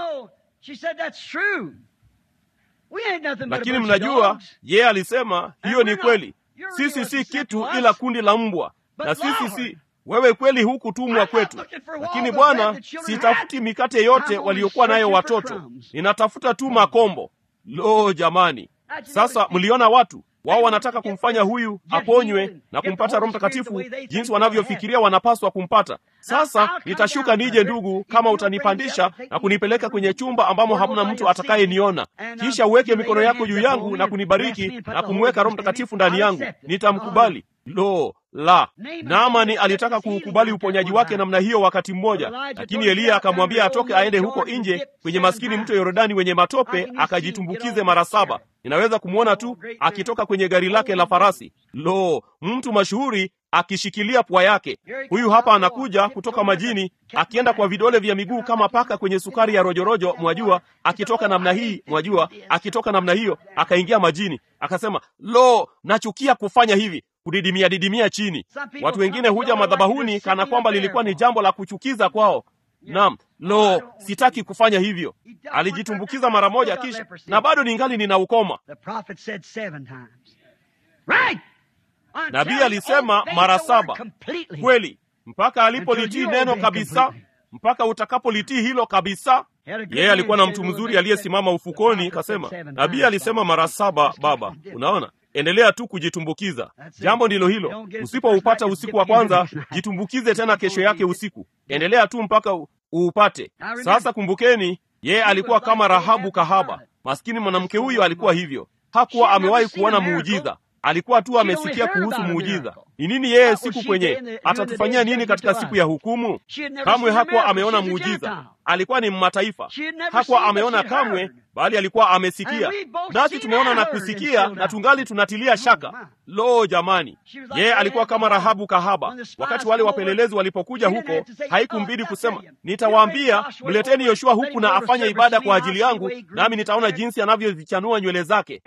Lakini mnajua, yeye alisema hiyo ni kweli. Sisi si kitu ila kundi la mbwa. Na sisi si wewe, kweli hukutumwa kwetu. Lakini Bwana, sitafuti mikate yote waliokuwa nayo watoto, ninatafuta tu makombo. Jamani. Sasa mliona watu wao wanataka kumfanya huyu aponywe na kumpata Roho Mtakatifu jinsi wanavyofikiria wanapaswa kumpata. Sasa nitashuka nije, ndugu, kama utanipandisha na kunipeleka kwenye chumba ambamo hamna mtu atakayeniona, kisha uweke mikono yako juu yangu na kunibariki na kumweka Roho Mtakatifu ndani yangu, nitamkubali. Naamani alitaka kuukubali uponyaji wake namna hiyo wakati mmoja, lakini Eliya akamwambia atoke aende huko nje kwenye maskini mto Yordani wenye matope akajitumbukize mara 7. Ninaweza kumwona tu akitoka kwenye gari lake la farasi. Mtu mashuhuri akishikilia pua yake. Huyu hapa anakuja kutoka majini, akienda kwa vidole vya miguu kama paka kwenye sukari ya rojorojo, mwajua, akitoka namna hii, mwajua, akitoka namna hiyo, akaingia majini. Akasema, nachukia kufanya hivi, kudidimia chini. Watu wengine huja madhabahuni kana kwamba lilikuwa ni jambo la kuchukiza kwao. Naam, sitaki kufanya hivyo. Alijitumbukiza mara moja kisha, na bado ningali nina ukoma. Nabii alisema mara 7. Kweli, mpaka alipolitii neno kabisa, mpaka utakapolitii hilo kabisa. Yeye alikuwa na mtu mzuri aliyesimama ufukoni, kasema, nabii alisema mara 7 baba. Unaona? Endelea tu kujitumbukiza. Jambo ndilo hilo. Usipoupata usiku wa kwanza, jitumbukize tena kesho yake usiku. Endelea tu mpaka uupate. Sasa kumbukeni, yeye alikuwa kama Rahabu kahaba. Maskini mwanamke huyo alikuwa hivyo. Hakuwa amewahi kuona muujiza. Alikuwa tu amesikia kuhusu muujiza. Ni nini yeye siku kwenye atatufanyia nini katika siku ya hukumu? Kamwe hakuwa ameona muujiza. Alikuwa ni mataifa. Hakuwa ameona kamwe, bali alikuwa amesikia. Nasi tumeona na kusikia na tungali tunatilia shaka. Lo jamani, yeye alikuwa kama Rahabu kahaba. Wakati wale wapelelezi walipokuja huko, haikumbidi kusema, nitawaambia mleteni Yoshua huku na afanye ibada kwa ajili yangu, nami nitaona jinsi anavyozichanua nywele zake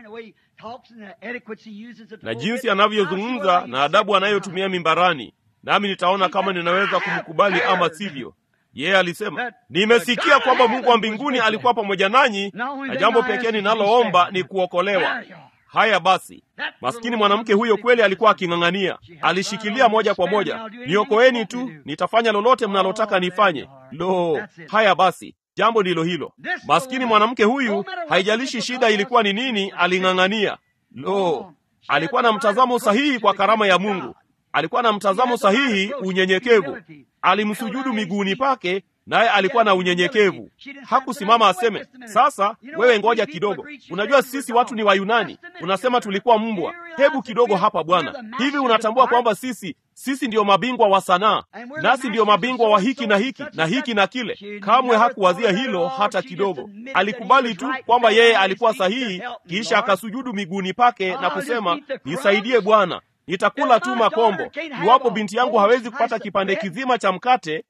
na jinsi anavyozungumza na adabu anayotumia mimbarani, nami nitaona kama ninaweza kumkubali ama sivyo. Yeye alisema, nimesikia kwamba Mungu wa mbinguni alikuwa pamoja nanyi, na jambo pekee ninaloomba ni kuokolewa. Haya basi, maskini mwanamke huyo kweli alikuwa aking'ang'ania. Alishikilia moja kwa moja, niokoeni tu, nitafanya lolote mnalotaka nifanye. Lo, haya basi, jambo ndilo hilo. Maskini mwanamke huyu, haijalishi shida ilikuwa ni nini, aling'ang'ania. Lo, alikuwa na mtazamo sahihi kwa karama ya Mungu. Alikuwa na mtazamo sahihi, unyenyekevu. Alimsujudu miguuni pake, naye alikuwa na unyenyekevu. Hakusimama aseme, sasa wewe ngoja kidogo, unajua sisi watu ni Wayunani, unasema tulikuwa mbwa. Hebu kidogo hapa bwana, hivi unatambua kwamba sisi ndiyo mabingwa wa sanaa, nasi ndiyo mabingwa wa hiki na hiki na hiki na kile? Kamwe hakuwazia hilo hata kidogo. Alikubali tu kwamba yeye alikuwa sahihi, kisha akasujudu miguuni pake na kusema, nisaidie Bwana, nitakula tu makombo. Iwapo binti yangu hawezi kupata kipande kizima cha mkate,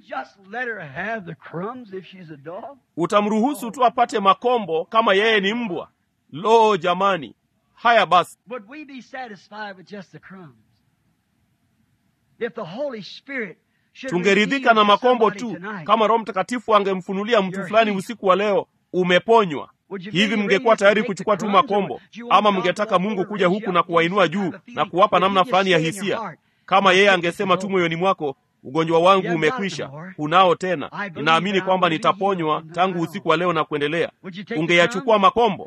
utamruhusu tu apate makombo kama yeye ni mbwa? Lo jamani, haya basi. Tungeridhika na makombo tu kama Roho Mtakatifu angemfunulia mtu fulani usiku wa leo, umeponywa. Hivi mngekuwa tayari kuchukua tu makombo, ama mngetaka Mungu kuja huku na kuwainua juu na kuwapa namna fulani ya hisia? Kama yeye angesema tu moyoni mwako, ugonjwa wangu umekwisha, unao tena, ninaamini kwamba nitaponywa tangu usiku wa leo na kuendelea, ungeyachukua makombo?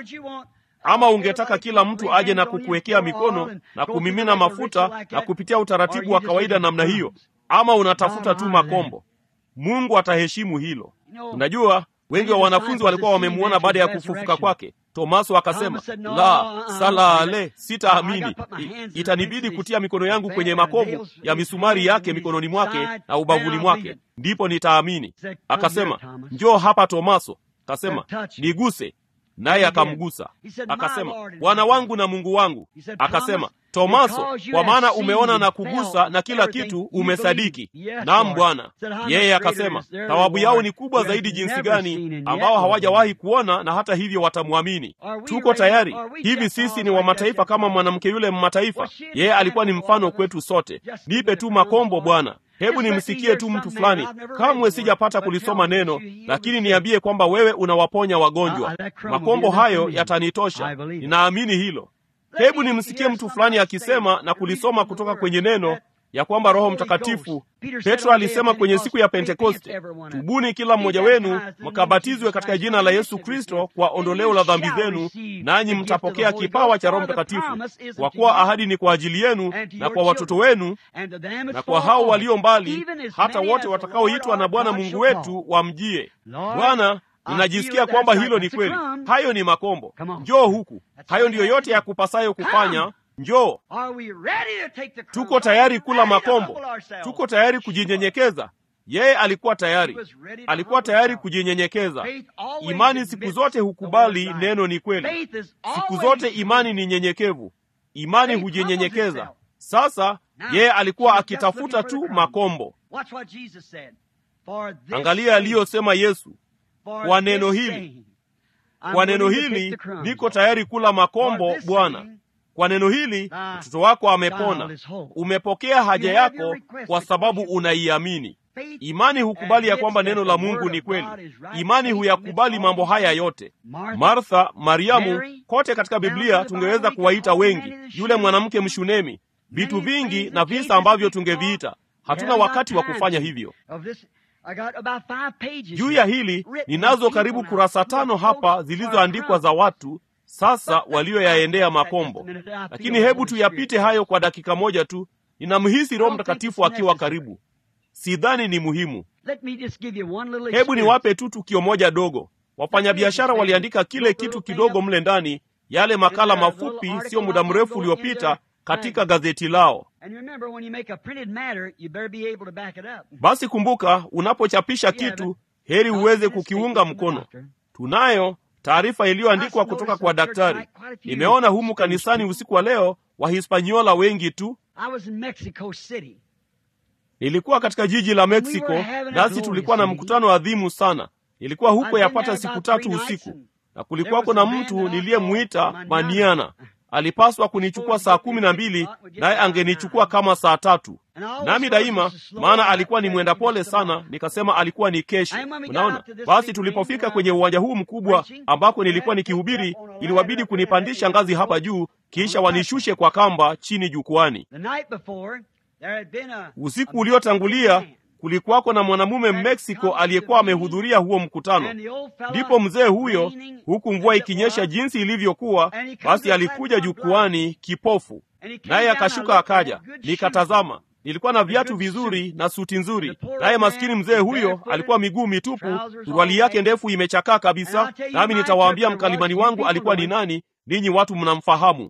Ama ungetaka kila mtu aje na kukuwekea mikono na kumimina mafuta na kupitia utaratibu wa kawaida namna hiyo? Ama unatafuta tu makombo? Mungu ataheshimu hilo. Unajua, wengi wa wanafunzi walikuwa wamemuona baada ya kufufuka kwake. Tomaso akasema, la, salale, sitaamini. Itanibidi kutia mikono yangu kwenye makovu ya misumari yake mikononi mwake na ubavuni mwake, ndipo nitaamini. Akasema, njoo hapa Tomaso. Akasema, niguse. Naye akamgusa. Akasema, Bwana wangu na Mungu wangu. Akasema, Tomaso, kwa maana umeona na kugusa na kila kitu umesadiki. Naam Bwana. Yeye akasema, thawabu yao ni kubwa zaidi jinsi gani, ambao hawajawahi kuona na hata hivyo watamwamini. Tuko tayari. Hivi sisi ni wa mataifa kama mwanamke yule mataifa. Yeye alikuwa ni mfano kwetu sote. Nipe tu makombo Bwana. Hebu nimsikie tu mtu fulani. Kamwe sijapata kulisoma neno, lakini niambie kwamba wewe unawaponya wagonjwa. Makombo hayo yatanitosha. Ninaamini hilo. Hebu nimsikie mtu fulani akisema na kulisoma kutoka kwenye neno ya kwamba Roho Mtakatifu. Petro alisema kwenye siku ya Pentekoste, tubuni kila mmoja wenu mkabatizwe katika jina la Yesu Kristo kwa ondoleo la dhambi zenu, nanyi mtapokea kipawa cha Roho Mtakatifu, kwa kuwa ahadi ni kwa ajili yenu na kwa watoto wenu na kwa hao walio mbali, hata wote watakaoitwa na Bwana Mungu wetu wamjie. Bwana, ninajisikia kwamba hilo ni kweli. Hayo ni makombo. Njoo huku. Hayo ndiyo yote ya kupasayo kufanya. Njoo. Tuko tayari kula makombo. Tuko tayari kujinyenyekeza. Yeye alikuwa tayari. Alikuwa tayari kujinyenyekeza. Imani siku zote hukubali neno ni kweli. Siku zote imani ni nyenyekevu. Imani hujinyenyekeza. Sasa yeye alikuwa akitafuta tu makombo. Angalia aliyosema Yesu. Kwa neno hili niko tayari kula makombo Bwana. Kwa neno hili mtoto wako amepona. Umepokea haja yako kwa sababu unaiamini. Imani hukubali ya kwamba neno la Mungu ni kweli. Imani huyakubali mambo haya yote. Martha, Mariamu, kote katika Biblia tungeweza kuwaita wengi. Yule mwanamke Mshunemi, vitu vingi na visa ambavyo tungeviita. Hatuna wakati wa kufanya hivyo. Juu ya hili ninazo karibu kurasa 5 hapa zilizoandikwa za watu sasa walioyaendea makombo. Lakini hebu tuyapite hayo kwa dakika moja tu. Ninamhisi Roho Mtakatifu akiwa karibu. Sidhani ni muhimu. Hebu niwape tu tukio moja dogo. Wafanyabiashara waliandika kile kitu kidogo mle ndani, yale makala mafupi sio muda mrefu uliopita katika gazeti lao. Basi kumbuka, unapochapisha kitu heri uweze kukiunga mkono. Tunayo taarifa iliyoandikwa kutoka kwa daktari. Nimeona humu kanisani usiku wa leo Wahispaniola wengi tu. Nilikuwa katika jiji la Mexico, nasi tulikuwa na mkutano adhimu sana. Nilikuwa huko yapata siku 3 usiku, na kulikuwako na mtu niliyemuita Maniana. Alipaswa kunichukua saa 12, naye angenichukua kama saa 3. Nami daima, maana alikuwa ni mwenda pole sana, nikasema alikuwa ni kesho. Unaona, basi tulipofika kwenye uwanja huu mkubwa ambako nilikuwa nikihubiri, iliwabidi kunipandisha ngazi hapa juu, kisha wanishushe kwa kamba chini jukwani. Usiku uliotangulia kulikuwako na mwanamume Mexico aliyekuwa amehudhuria huo mkutano. Ndipo mzee huyo, huku mvua ikinyesha jinsi ilivyokuwa, basi alikuja jukwani kipofu. Naye akashuka akaja, nikatazama. Nilikuwa na viatu vizuri na suti nzuri. Naye maskini mzee huyo alikuwa miguu mitupu, suruali yake ndefu imechakaa kabisa. Nami nitawaambia mkalimani wangu alikuwa ni nani, ninyi watu mnamfahamu.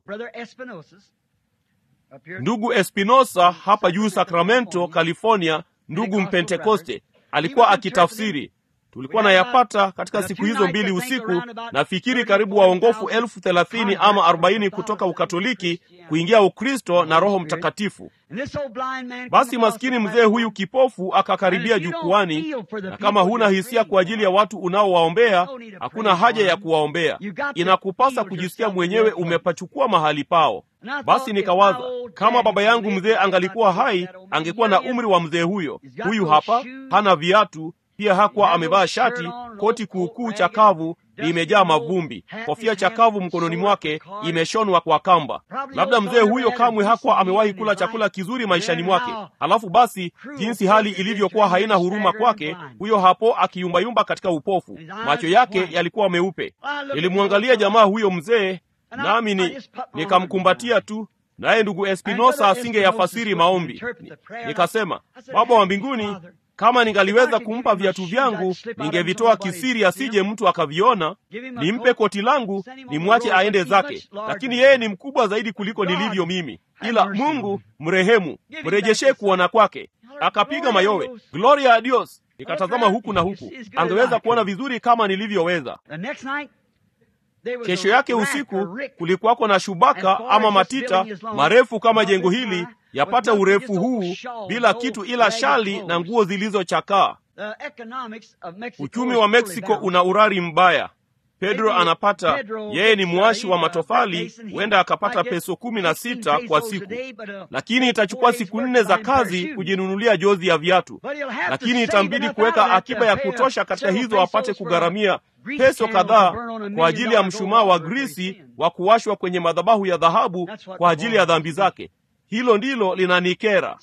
Ndugu Espinosa hapa juu Sacramento, California, ndugu Mpentekoste, alikuwa akitafsiri. Tulikuwa na yapata katika siku hizo 2 usiku, na fikiri karibu waongofu 30,000 ama 40 kutoka Ukatoliki kuingia Ukristo na Roho Mtakatifu. Basi maskini mzee huyu kipofu akakaribia jukwani, na kama huna hisia kwa ajili ya watu unaowaombea, hakuna haja ya kuwaombea. Inakupasa kujisikia mwenyewe umepachukua mahali pao. Basi nikawaza, kama baba yangu mzee angalikuwa hai, angekuwa na umri wa mzee huyo. Huyu hapa hana viatu, pia hakuwa amevaa shati, koti kuukuu chakavu limejaa mavumbi, kofia chakavu mkononi mwake imeshonwa kwa kamba. Labda mzee huyo kamwe hakuwa amewahi kula chakula kizuri maishani mwake. Halafu basi jinsi hali ilivyokuwa haina huruma kwake, huyo hapo akiyumbayumba katika upofu. Macho yake yalikuwa meupe. Nilimwangalia jamaa huyo mzee, nami nikamkumbatia tu, naye ndugu Espinosa asingeyafasiri maombi. Nikasema, Baba wa mbinguni, kama ningaliweza kumpa viatu vyangu, ningevitoa kisiri asije mtu akaviona. Nimpe koti langu, nimwache aende zake. Lakini yeye ni mkubwa zaidi kuliko nilivyo mimi. Ila Mungu mrehemu, mrejeshe kuona kwake. Akapiga mayowe, Gloria a Dios. Nikatazama huku na huku. Angeweza kuona vizuri kama nilivyoweza. Kesho yake usiku kulikuwako na shubaka ama matita marefu kama jengo hili, yapata urefu huu, bila kitu ila shali na nguo zilizochakaa. Uchumi wa Mexico una urari mbaya. Pedro anapata, yeye ni mwashi wa matofali, huenda akapata peso 16 kwa siku. Lakini itachukua siku 4 za kazi kujinunulia jozi ya viatu. Lakini itambidi kuweka akiba ya kutosha katika hizo apate kugharamia peso kadhaa kwa ajili ya mshumaa wa grisi wa kuwashwa kwenye madhabahu ya dhahabu kwa ajili ya dhambi zake. Hilo ndilo linanikera.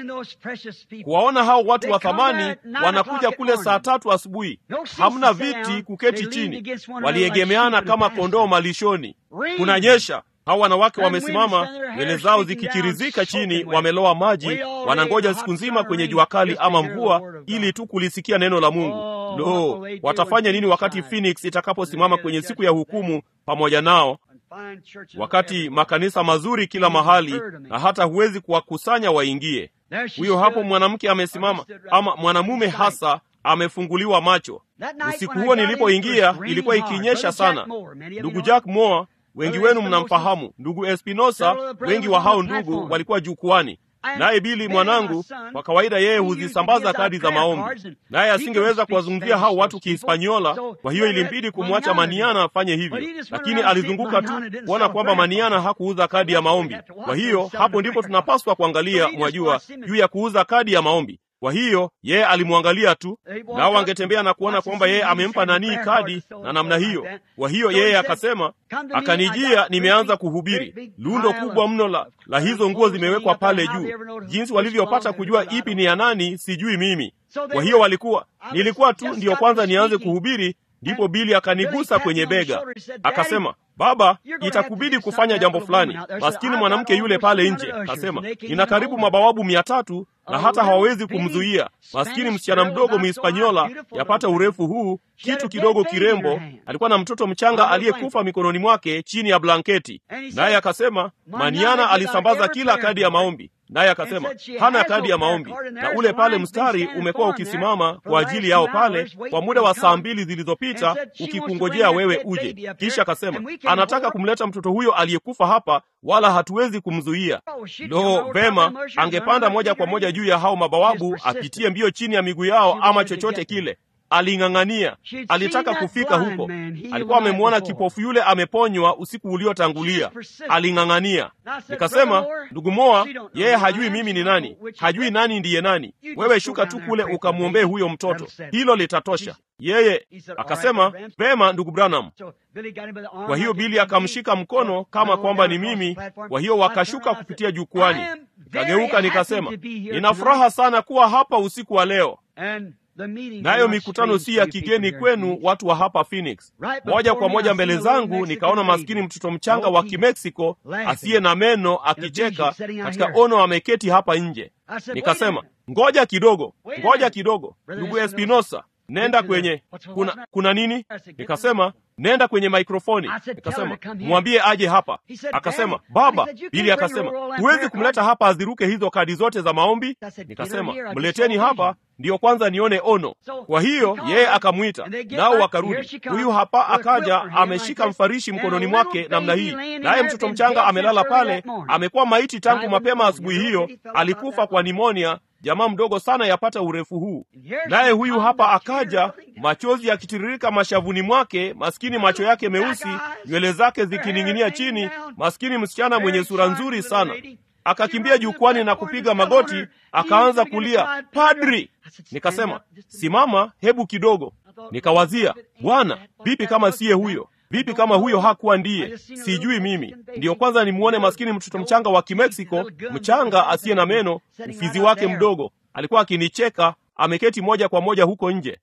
Kuwaona hao watu wa thamani wanakuja kule saa 3 asubuhi. Hamna viti kuketi chini. Waliegemeana kama kondoo malishoni. Kunanyesha. Hao wanawake wamesimama, nywele zao zikichirizika chini, wameloa maji, wanangoja siku nzima kwenye jua kali ama mvua ili tu kulisikia neno la Mungu. Lo, watafanya nini wakati Phoenix itakaposimama kwenye siku ya hukumu pamoja nao? Wakati makanisa mazuri kila mahali, na hata huwezi kuwakusanya waingie. Huyo hapo mwanamke amesimama, ama mwanamume hasa, amefunguliwa macho. Usiku huo nilipoingia ilikuwa ikinyesha sana. Ndugu Jack Moore, wengi wenu mnamfahamu. Ndugu Espinosa, wengi wa hao ndugu walikuwa jukwani. Naye Bili mwanangu, kwa kawaida yeye huzisambaza kadi za maombi. Naye asingeweza kuwazungumzia hao watu Kihispaniola, kwa hiyo ilimbidi kumwacha Maniana afanye hivyo. Lakini alizunguka tu kuona kwamba Maniana hakuuza kadi ya maombi. Kwa hiyo hapo ndipo tunapaswa kuangalia, mwajua, juu ya kuuza kadi ya maombi. Kwa hiyo yeye alimwangalia tu, nao wangetembea na kuona kwamba yeye amempa nani kadi na namna hiyo. Kwa hiyo yeye akasema, akanijia, nimeanza kuhubiri. Lundo kubwa mno la hizo nguo zimewekwa pale juu. Jinsi walivyopata kujua ipi ni ya nani sijui mimi. Kwa hiyo nilikuwa tu ndio kwanza nianze kuhubiri, ndipo Bili akanigusa kwenye bega. Akasema, baba, itakubidi kufanya jambo fulani. Maskini mwanamke yule pale nje kasema, nina karibu mabawabu 300 na hata hawawezi kumzuia. Maskini msichana mdogo Mhispaniola, yapata urefu huu, kitu kidogo kirembo, alikuwa na mtoto mchanga aliyekufa mikononi mwake chini ya blanketi. Naye akasema, Maniana alisambaza kila kadi ya maombi. Naye akasema, hana kadi ya maombi. Na ule pale mstari umekuwa ukisimama kwa ajili yao pale kwa muda wa saa 2 zilizopita, ukikungojea wewe uje. Kisha akasema, anataka kumleta mtoto huyo aliyekufa hapa, wala hatuwezi kumzuia. Lo, vema, angepanda moja kwa moja juu ya hao mabawabu, apitie mbio chini ya miguu yao ama chochote kile. Aling'ang'ania, alitaka kufika huko. Alikuwa amemwona kipofu yule ameponywa usiku uliotangulia. Aling'ang'ania. Nikasema, ndugu Moa, yeye hajui mimi ni nani, hajui nani ndiye nani. Wewe shuka tu kule ukamwombee huyo mtoto, hilo litatosha. Yeye akasema, vema ndugu Branham. Kwa hiyo Billy akamshika mkono kama kwamba ni mimi. Kwa hiyo wakashuka kupitia jukwani. Nikageuka nikasema, nina furaha sana kuwa hapa usiku wa leo. Nayo mikutano si ya kigeni kwenu watu wa hapa Phoenix. Moja kwa moja mbele zangu nikaona maskini mtoto mchanga wa Kimeksiko asiye na meno akicheka katika ono, ameketi hapa nje. Nikasema, ngoja kidogo, ndugu Espinosa, nenda kwenye kuna nini? Nikasema, nenda kwenye mikrofoni. Nikasema, mwambie aje hapa. Akasema, baba. Billy akasema, huwezi kumleta hapa aziruke hizo kadi zote za maombi. Nikasema, mleteni hapa ndiyo kwanza nione ono. Kwa hiyo yeye akamwita, nao wakarudi. Huyu hapa akaja ameshika mfarishi mkononi mwake namna hii, naye mtoto mchanga amelala pale, amekuwa maiti tangu mapema asubuhi hiyo, alikufa kwa nimonia. Jamaa mdogo sana yapata urefu huu. Naye huyu hapa akaja, machozi yakitiririka mashavuni mwake, maskini macho yake meusi, nywele zake zikining'inia chini, maskini msichana mwenye sura nzuri sana. Akakimbia jukwani na kupiga magoti, akaanza kulia, padri. Nikasema, simama, hebu kidogo. Nikawazia, Bwana, vipi kama siye huyo? Vipi kama huyo hakuwa ndiye? Sijui mimi. Ndiyo kwanza nimuone maskini mtoto mchanga wa Kimeksiko, mchanga asiye na meno, ufizi wake mdogo. Alikuwa akinicheka, ameketi moja kwa moja huko nje.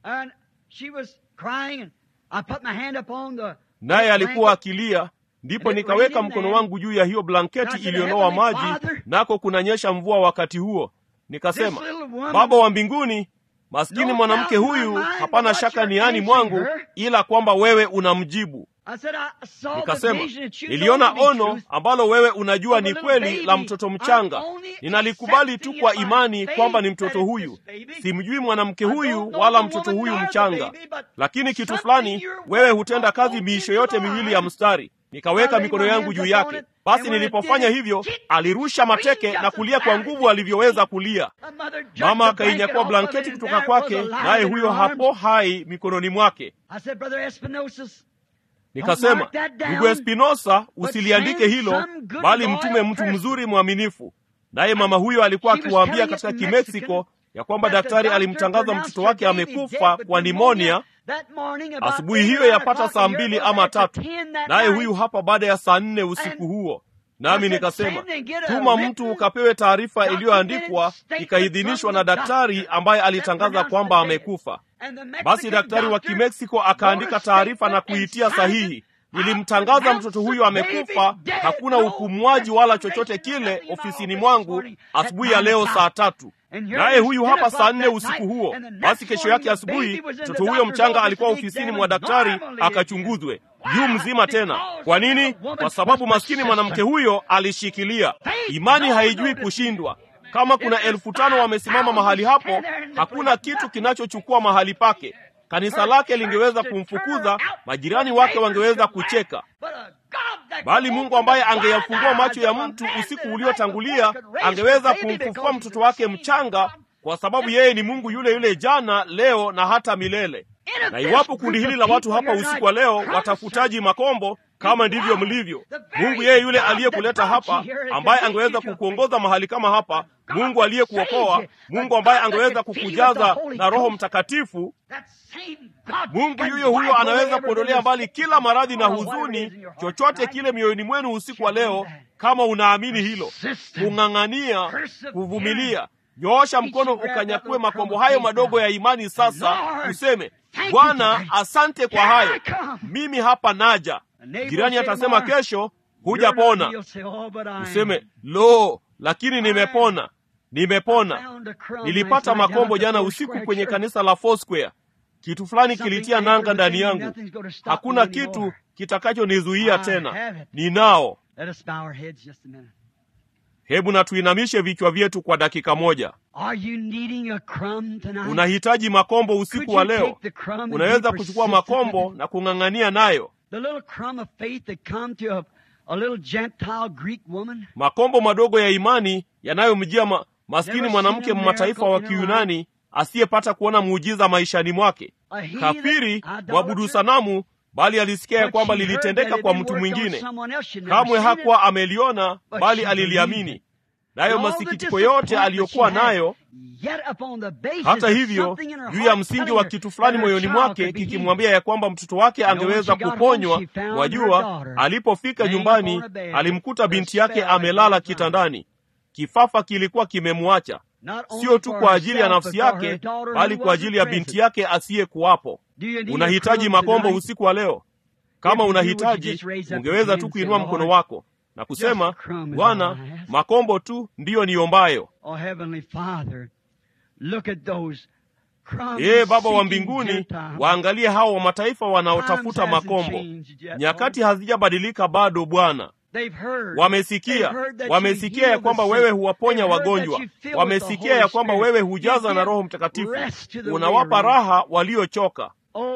Naye alikuwa akilia, ndipo nikaweka mkono wangu juu ya hiyo blanketi iliyoloa maji, nako kunanyesha mvua wakati huo. Nikasema, Baba wa mbinguni, maskini mwanamke huyu hapana shaka ni ani mwangu, ila kwamba wewe unamjibu. Nikasema, niliona ono ambalo wewe unajua ni kweli la mtoto mchanga. Ninalikubali tu kwa imani kwamba ni mtoto huyu. Simjui mwanamke huyu wala mtoto huyu mchanga, lakini kitu fulani, wewe hutenda kazi miisho yote miwili ya mstari. Nikaweka mikono yangu juu yake. Basi nilipofanya hivyo, alirusha mateke na kulia kwa nguvu alivyoweza kulia. Mama akainyakua blanketi kutoka kwake, naye huyo hapo hai mikononi mwake. Nikasema, ndugu Espinosa, usiliandike hilo, bali mtume mtu mzuri mwaminifu. Naye mama huyo alikuwa akiwaambia katika Kimeksiko ya kwamba daktari alimtangaza mtoto wake amekufa kwa nimonia asubuhi hiyo yapata saa 2 ama 3. Naye huyu hapa baada ya saa 4 usiku huo. Nami nikasema, tuma mtu ukapewe taarifa iliyoandikwa, ikaidhinishwa na daktari ambaye alitangaza kwamba amekufa. Basi daktari wa Kimeksiko akaandika taarifa na kuitia sahihi. Nilimtangaza mtoto huyu amekufa, hakuna upumuaji wala chochote kile ofisini mwangu asubuhi ya leo saa 3. Naye huyu hapa saa 4 usiku huo. Basi kesho yake asubuhi mtoto huyo mchanga alikuwa ofisini mwa daktari akachunguzwe. Yu mzima tena. Kwa nini? Kwa sababu maskini mwanamke huyo alishikilia. Imani haijui kushindwa. Kama kuna 5,000 wamesimama mahali hapo, hakuna kitu kinachochukua mahali pake. Kanisa lake lingeweza kumfukuza, majirani wake wangeweza kucheka. Bali Mungu ambaye angeyafungua macho ya mtu usiku uliotangulia, angeweza kumfufua mtoto wake mchanga, kwa sababu yeye ni Mungu yule yule jana, leo na hata milele. Na iwapo kundi hili la watu hapa usiku wa leo watafutaji makombo, kama ndivyo mlivyo, Mungu yeye yule aliyekuleta hapa, ambaye angeweza kukuongoza mahali kama hapa, Mungu aliyekuokoa, Mungu ambaye angeweza kukujaza na Roho Mtakatifu, Mungu yuyo huyo anaweza kuondolea mbali kila maradhi na huzuni, chochote kile mioyoni mwenu usiku wa leo, kama unaamini hilo. Kung'ang'ania, kuvumilia. Nyoosha mkono ukanyakue makombo hayo madogo ya imani sasa, useme, Bwana, asante kwa hayo. Mimi hapa naja. Jirani atasema kesho, hujapona. Useme, lo, lakini nimepona. Nilipata makombo jana usiku kwenye kanisa la Foursquare. Kitu fulani kilitia nanga ndani yangu. Hakuna kitu kitakachonizuia tena. Ninao. Hebu na tuinamishe vichwa vyetu kwa dakika moja. Unahitaji makombo usiku wa leo? Unaweza kuchukua makombo na kung'ang'ania nayo. Makombo madogo ya imani yanayomjia maskini mwanamke mmataifa wa Kiyunani asiyepata kuona muujiza maishani mwake. Kafiri, mwabudu sanamu, bali alisikia ya kwamba lilitendeka kwa mtu mwingine. Kamwe hakuwa ameliona, bali aliliamini. Nayo masikitiko yote aliyokuwa nayo, hata hivyo, juu ya msingi wa kitu fulani moyoni mwake kikimwambia ya kwamba mtoto wake angeweza kuponywa. Wajua, alipofika nyumbani, alimkuta binti yake amelala kitandani. Kifafa kilikuwa kimemwacha, sio tu kwa ajili ya nafsi yake, bali kwa ajili ya binti yake asiyekuwapo. Unahitaji makombo usiku wa leo? Kama unahitaji, ungeweza tu kuinua mkono wako na kusema, Bwana, makombo tu ndiyo niombayo. Baba wa mbinguni, waangalie hao wa mataifa wanaotafuta makombo. Nyakati hazijabadilika bado, Bwana. Wamesikia ya kwamba wewe huwaponya wagonjwa. Wamesikia ya kwamba wewe hujaza na Roho Mtakatifu. Unawapa raha waliochoka.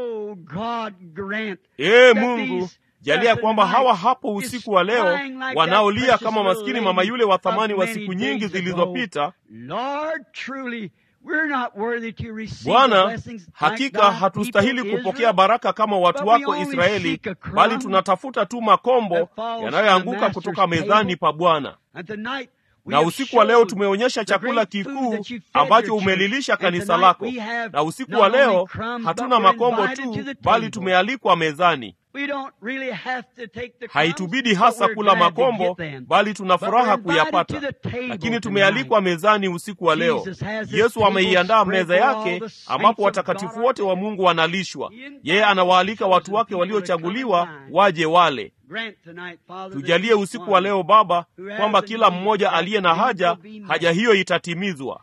Mungu, jalia kwamba hawa hapo usiku wa leo wanaolia kama maskini mama yule wa thamani wa siku nyingi zilizopita. Bwana, hakika hatustahili kupokea baraka kama watu wako Israeli, bali tunatafuta tu makombo yanayoanguka kutoka mezani pa Bwana. Na usiku wa leo tumeonyesha chakula kikuu ambacho umelilisha kanisa lako. Na usiku wa leo hatuna makombo tu, bali tumealikwa mezani. Haitubidi hasa kula makombo, bali tuna furaha kuyapata. Lakini tumealikwa mezani usiku wa leo. Yesu ameiandaa meza yake ambapo watakatifu wote wa Mungu wanalishwa. Yeye anawaalika watu wake waliochaguliwa waje wale. Tujalie usiku wa leo Baba, kwamba kila mmoja aliye na haja hiyo itatimizwa.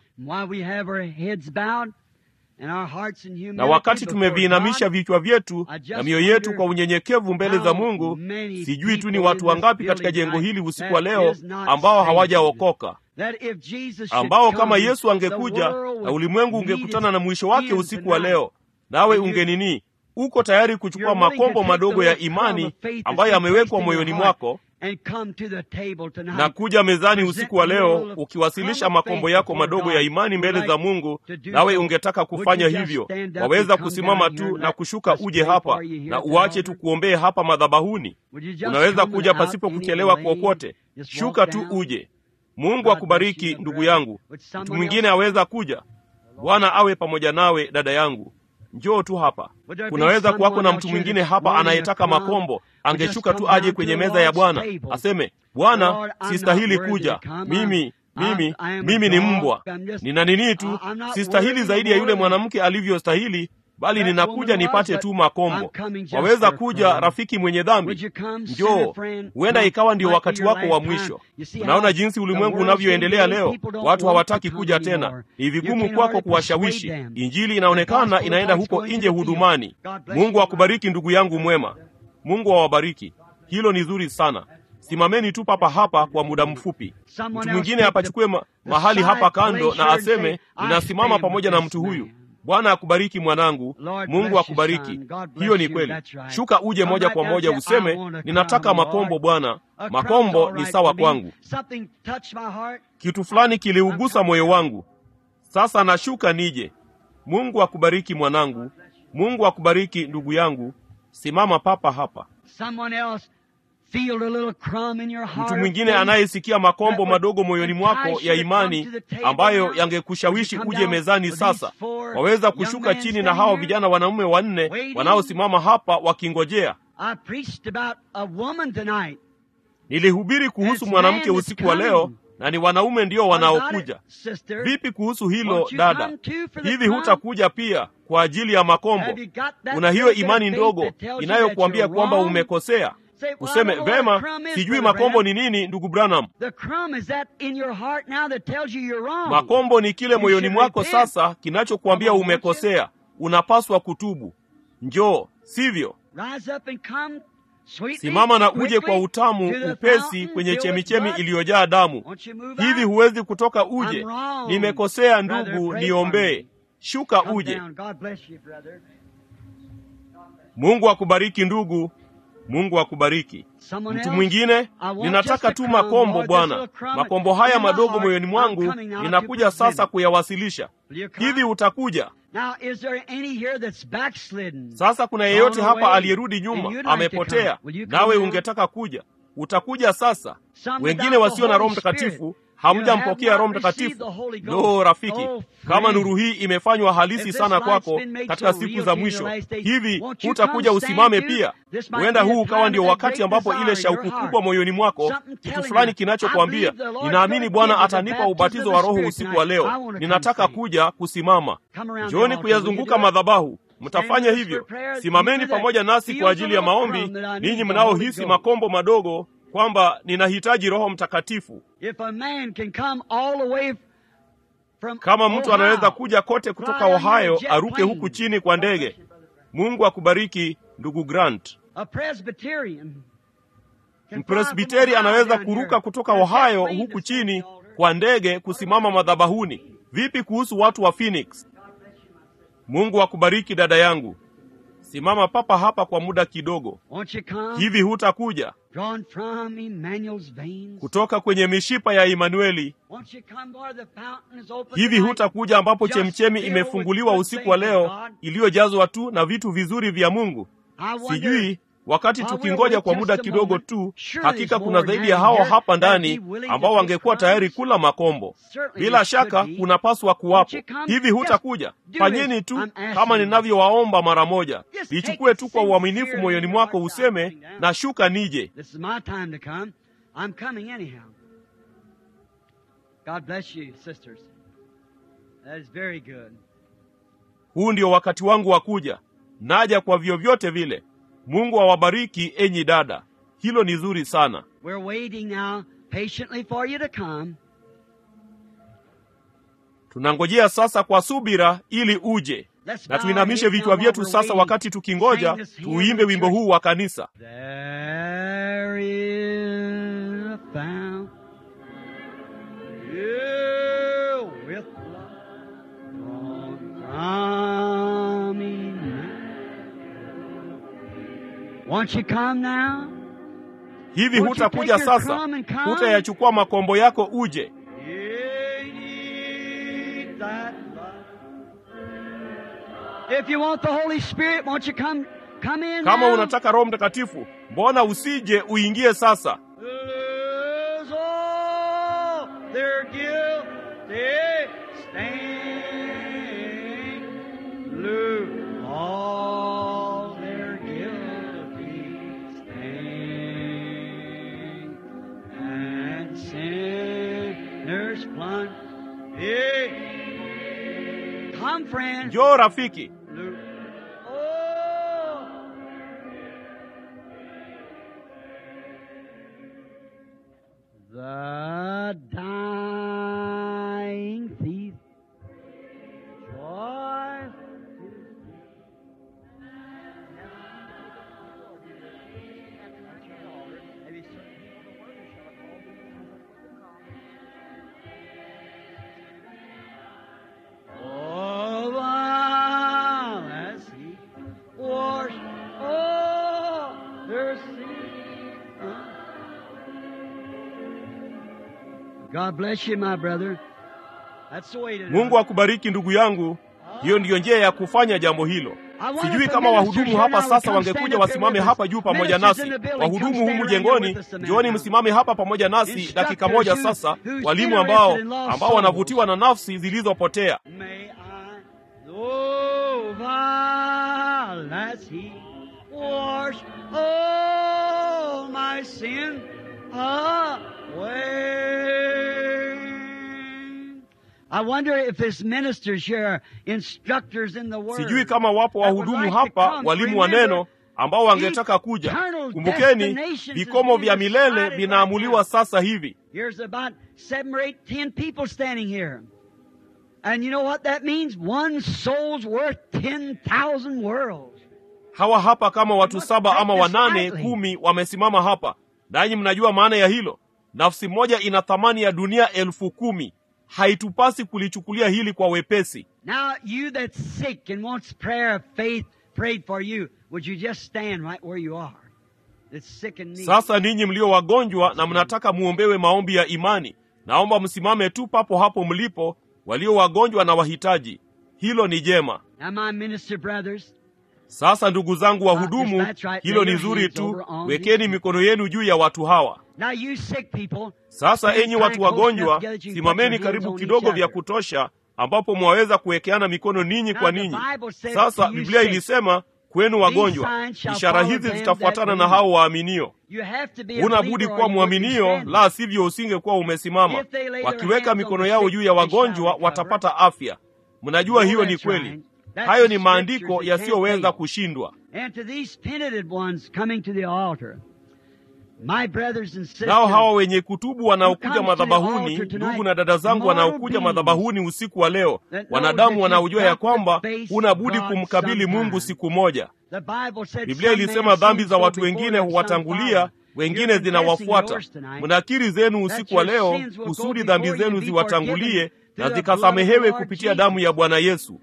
Na wakati tumeviinamisha vichwa vyetu na mioyo yetu kwa unyenyekevu mbele za Mungu, sijui tu ni watu wangapi katika jengo hili usiku wa leo ambao hawajaokoka, ambao kama Yesu angekuja na ulimwengu ungekutana na mwisho wake usiku wa leo, nawe ungenini? Uko tayari kuchukua makombo madogo ya imani ambayo yamewekwa moyoni mwako na kuja mezani usiku wa leo ukiwasilisha makombo yako madogo ya imani mbele za Mungu? Nawe ungetaka kufanya hivyo, waweza kusimama tu na kushuka uje hapa na uache tu kuombee hapa madhabahuni. Unaweza kuja pasipo kuchelewa kokote. Shuka tu uje. Mungu akubariki ndugu yangu. Mtu mwingine aweza kuja. Bwana awe pamoja nawe dada yangu. Njoo tu hapa. Kunaweza kuwako na mtu mwingine hapa anayetaka makombo. Angeshuka tu aje kwenye meza ya Bwana, aseme, Bwana, sistahili kuja. Mimi ni mbwa. Nina nini tu, sistahili zaidi ya yule mwanamke alivyostahili, bali ninakuja nipate tu makombo. Waweza kuja rafiki mwenye dhambi. Njoo. Huenda ikawa ndio wakati wako wa mwisho. Unaona jinsi ulimwengu unavyoendelea leo. Watu hawataki kuja tena. Ni vigumu kwako kuwashawishi. Injili inaonekana inaenda huko nje hudumani. Mungu akubariki ndugu yangu mwema. Mungu awabariki. Hilo ni zuri sana. Simameni tu papa hapa kwa muda mfupi. Mtu mwingine apachukue mahali hapa kando na aseme, ninasimama pamoja na mtu huyu. Bwana akubariki mwanangu. Mungu akubariki. Hiyo ni kweli. Shuka uje moja kwa moja useme, ninataka makombo Bwana. Makombo ni sawa kwangu. Kitu fulani kiliugusa moyo wangu. Sasa nashuka nije. Mungu akubariki mwanangu. Mungu akubariki ndugu yangu. Simama papa hapa. Mtu mwingine anayesikia makombo madogo moyoni mwako ya imani ambayo yangekushawishi uje mezani sasa, waweza kushuka chini na hao vijana wanaume 4 wanaosimama hapa wakingojea. Nilihubiri kuhusu mwanamke usiku wa leo, na ni wanaume ndio wanaokuja. Vipi kuhusu hilo dada? Hivi hutakuja pia kwa ajili ya makombo? Una hiyo imani ndogo inayokuambia kwamba umekosea? Useme, vema, sijui makombo ni nini, ndugu Branham. Makombo ni kile moyoni mwako sasa kinachokuambia umekosea, unapaswa kutubu. Njoo, sivyo? Simama na uje kwa utamu upesi kwenye chemichemi iliyojaa damu. Hivi huwezi kutoka uje? Nimekosea ndugu, niombee. Shuka uje. Mungu akubariki ndugu. Mungu akubariki. Mtu mwingine, ninataka tu makombo Bwana. Makombo haya madogo moyoni mwangu ninakuja sasa kuyawasilisha. Hivi utakuja? Sasa kuna yeyote hapa aliyerudi nyuma, amepotea, nawe ungetaka kuja? Utakuja sasa. Wengine wasio na Roho Mtakatifu, hamjampokea Roho Mtakatifu. Lo, rafiki, kama nuru hii imefanywa halisi sana kwako katika siku za mwisho, hivi hutakuja usimame pia? Huenda huu ukawa ndio wakati ambapo ile shauku kubwa moyoni mwako, kitu fulani kinachokuambia, ninaamini Bwana atanipa ubatizo wa Roho usiku wa leo, ninataka kuja kusimama. Njooni kuyazunguka madhabahu. Mtafanya hivyo. Simameni pamoja nasi kwa ajili ya maombi, ninyi mnaohisi makombo madogo kwamba ninahitaji Roho Mtakatifu. Kama mtu anaweza kuja kote kutoka Ohio, aruke huku chini kwa ndege. Mungu akubariki ndugu Grant. Mpresbiteri anaweza kuruka kutoka Ohio huku chini kwa ndege kusimama madhabahuni. Vipi kuhusu watu wa Phoenix? Mungu akubariki dada yangu. Simama papa hapa kwa muda kidogo. Hivi hutakuja? Kutoka kwenye mishipa ya Imanueli. Hivi hutakuja ambapo chemchemi imefunguliwa usiku wa leo, iliyojazwa tu na vitu vizuri vya Mungu? Sijui, wakati tukingoja kwa muda kidogo tu, hakika kuna zaidi ya hao hapa ndani ambao wangekuwa tayari kula makombo. Bila shaka kunapaswa kuwapo. Hivi hutakuja? Fanyeni tu kama ninavyowaomba mara moja. Ichukue tu kwa uaminifu moyoni mwako, useme, na shuka nije. Huu ndio wakati wangu wa kuja. Naja kwa vyovyote vile. Mungu awabariki enyi dada. Hilo ni zuri sana. Tunangojea sasa kwa subira ili uje. Na tuinamishe vichwa vyetu sasa wakati tukingoja, tuimbe wimbo huu wa kanisa. There is a fountain with blood from Emmanuel. Won't you come now? Hivi hutakuja sasa? Hutayachukua makombo yako uje? If you want the Holy Spirit, won't you come in? Kama unataka Roho Mtakatifu, mbona usije uingie sasa? Lose all their guilty stain. Lose all their guilty stain. And sinners plunge. Come, friends. Njoo rafiki. The dying thief, joy. Oh, as he washed all their sins. God bless you, my brother. That's the way to do it. Mungu akubariki ndugu yangu. Hiyo ndiyo njia ya kufanya jambo hilo. Sijui kama wahudumu hapa sasa wangekuja wasimame hapa juu pamoja nasi. Wahudumu humu jengoni, njooni msimame hapa pamoja nasi dakika moja sasa. Walimu ambao wanavutiwa na nafsi zilizopotea. May I know as he washed all my sin away. I wonder if his ministers here, instructors in the word. Sijui kama wapo wahudumu hapa, walimu wa neno, ambao wangetaka kuja. Kumbukeni, vikomo vya milele vinaamuliwa sasa hivi. Here's about 7 or 8, 10 people standing here. And you know what that means? One soul's worth 10,000 worlds. Hawa hapa kama watu 7 ama 8, 10 wamesimama hapa. Nanyi mnajua maana ya hilo? Nafsi moja ina thamani ya dunia 10,000. Haitupasi kulichukulia hili kwa wepesi. Now you that's sick and wants prayer of faith prayed for you, would you just stand right where you are? That's sick and needy. Sasa ninyi mlio wagonjwa na mnataka muombewe maombi ya imani, naomba msimame tu papo hapo mlipo, walio wagonjwa na wahitaji. Hilo ni jema. Now my minister brothers, sasa ndugu zangu wahudumu, hilo ni zuri tu. Wekeni mikono yenu juu ya watu hawa. Sasa enyi watu wagonjwa, simameni karibu kidogo vya kutosha ambapo mwaweza kuwekeana mikono ninyi kwa ninyi. Sasa Biblia ilisema kwenu wagonjwa, ishara hizi zitafuatana na hao waaminio. Unabudi kuwa muaminio, la sivyo usingekuwa umesimama. Wakiweka mikono yao juu ya wagonjwa watapata afya. Mnajua hiyo ni kweli. Hayo ni maandiko yasiyoweza kushindwa. Nao hawa wenye kutubu wanaokuja madhabahuni, ndugu na dada zangu wanaokuja madhabahuni usiku wa leo, wanadamu wanaojua ya kwamba unabudi kumkabili Mungu siku moja. Biblia ilisema dhambi za watu wengine huwatangulia, wengine zinawafuata. Mnakiri zenu usiku wa leo kusudi dhambi zenu ziwatangulie na zikasamehewe kupitia damu ya Bwana Yesu.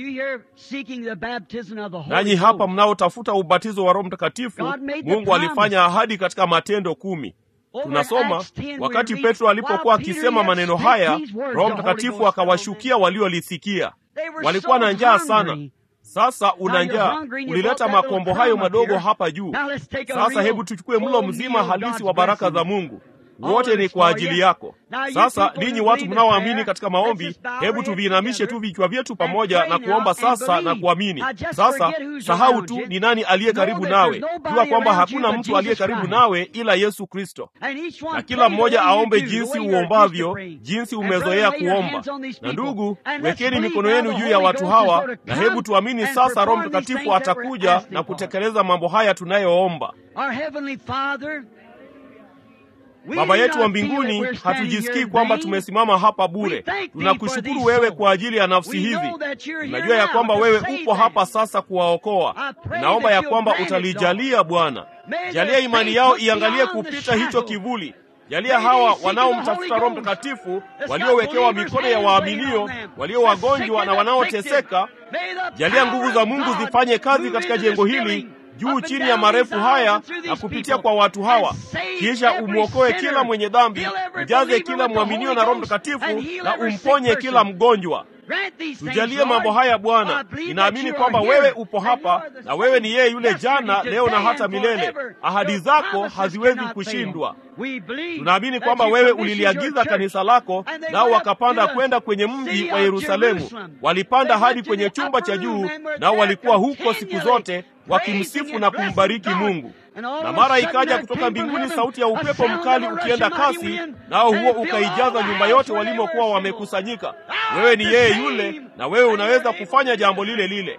Nanyi hapa mnaotafuta ubatizo wa Roho Mtakatifu, Mungu alifanya ahadi katika Matendo 10. Tunasoma wakati Petro alipokuwa akisema maneno haya, Roho Mtakatifu akawashukia waliolisikia. Walikuwa na njaa sana. Sasa una njaa, ulileta makombo hayo madogo hapa juu. Sasa hebu tuchukue mlo mzima halisi wa baraka za Mungu. Wote ni kwa ajili yako. Sasa ninyi watu mnaoamini katika maombi, hebu tuviinamishe tu vichwa vyetu pamoja na kuomba sasa na kuamini. Sasa sahau tu ni nani aliye karibu nawe. Jua kwamba hakuna mtu aliye karibu nawe ila Yesu Kristo. Na kila mmoja aombe jinsi uombavyo, jinsi umezoea kuomba. Na ndugu, wekeni mikono yenu juu ya watu hawa na hebu tuamini sasa Roho Mtakatifu atakuja na kutekeleza mambo haya tunayoomba. Baba yetu wa mbinguni, hatujisikii kwamba tumesimama hapa bure. Tunakushukuru wewe kwa ajili ya nafsi hizi. Tunajua ya kwamba wewe upo hapa sasa kuwaokoa. Naomba ya kwamba utalijalia Bwana. Jalia imani yao iangalie kupita hicho kivuli. Jalia hawa wanaomtafuta Roho Mtakatifu, waliowekewa mikono ya waaminio, walio wagonjwa na wanaoteseka. Jalia nguvu za Mungu zifanye kazi katika jengo hili, juu chini ya marefu haya na kupitia kwa watu hawa. Kisha umwokoe kila mwenye dhambi, ujaze kila mwaminio na Roho Mtakatifu na umponye kila mgonjwa. Tujalie mambo haya Bwana. Ninaamini kwamba wewe upo hapa na wewe ni yeye yule jana, leo na hata milele. Ahadi zako haziwezi kushindwa. Tunaamini kwamba wewe uliliagiza kanisa lako, nao wakapanda kwenda kwenye mji wa Yerusalemu. Walipanda hadi kwenye chumba cha juu, nao walikuwa huko siku zote wakimsifu na kumbariki Mungu. Na mara ikaja kutoka mbinguni sauti ya upepo mkali ukienda kasi, nao huo ukaijaza nyumba yote walimokuwa wamekusanyika. Wewe ni yeye yule, na wewe unaweza kufanya jambo lile lile.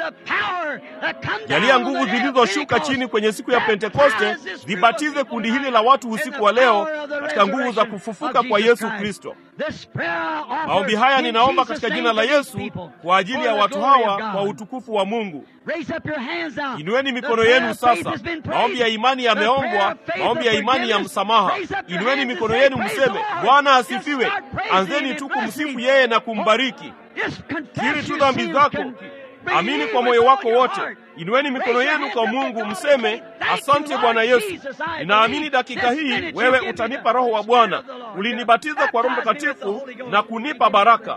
Jalia nguvu zilizoshuka chini kwenye siku ya Pentekoste zibatize kundi hili la watu usiku wa leo katika nguvu za kufufuka kwa Yesu Kristo. Maombi haya ninaomba katika jina la Yesu kwa ajili ya watu hawa kwa utukufu wa Mungu. Inueni mikono yenu sasa. Maombi ya imani yameombwa, maombi ya imani ya msamaha. Inueni mikono yenu mseme, Bwana asifiwe. Anzeni tu kumsifu yeye na kumbariki. Kiri tu dhambi zako. Amini kwa moyo wako wote. Inueni mikono yenu kwa Mungu mseme, asante Bwana Yesu. Ninaamini dakika hii wewe utanipa Roho wa Bwana. Ulinibatiza kwa Roho Mtakatifu na kunipa baraka.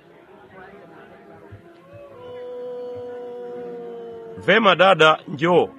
Vema dada, njoo.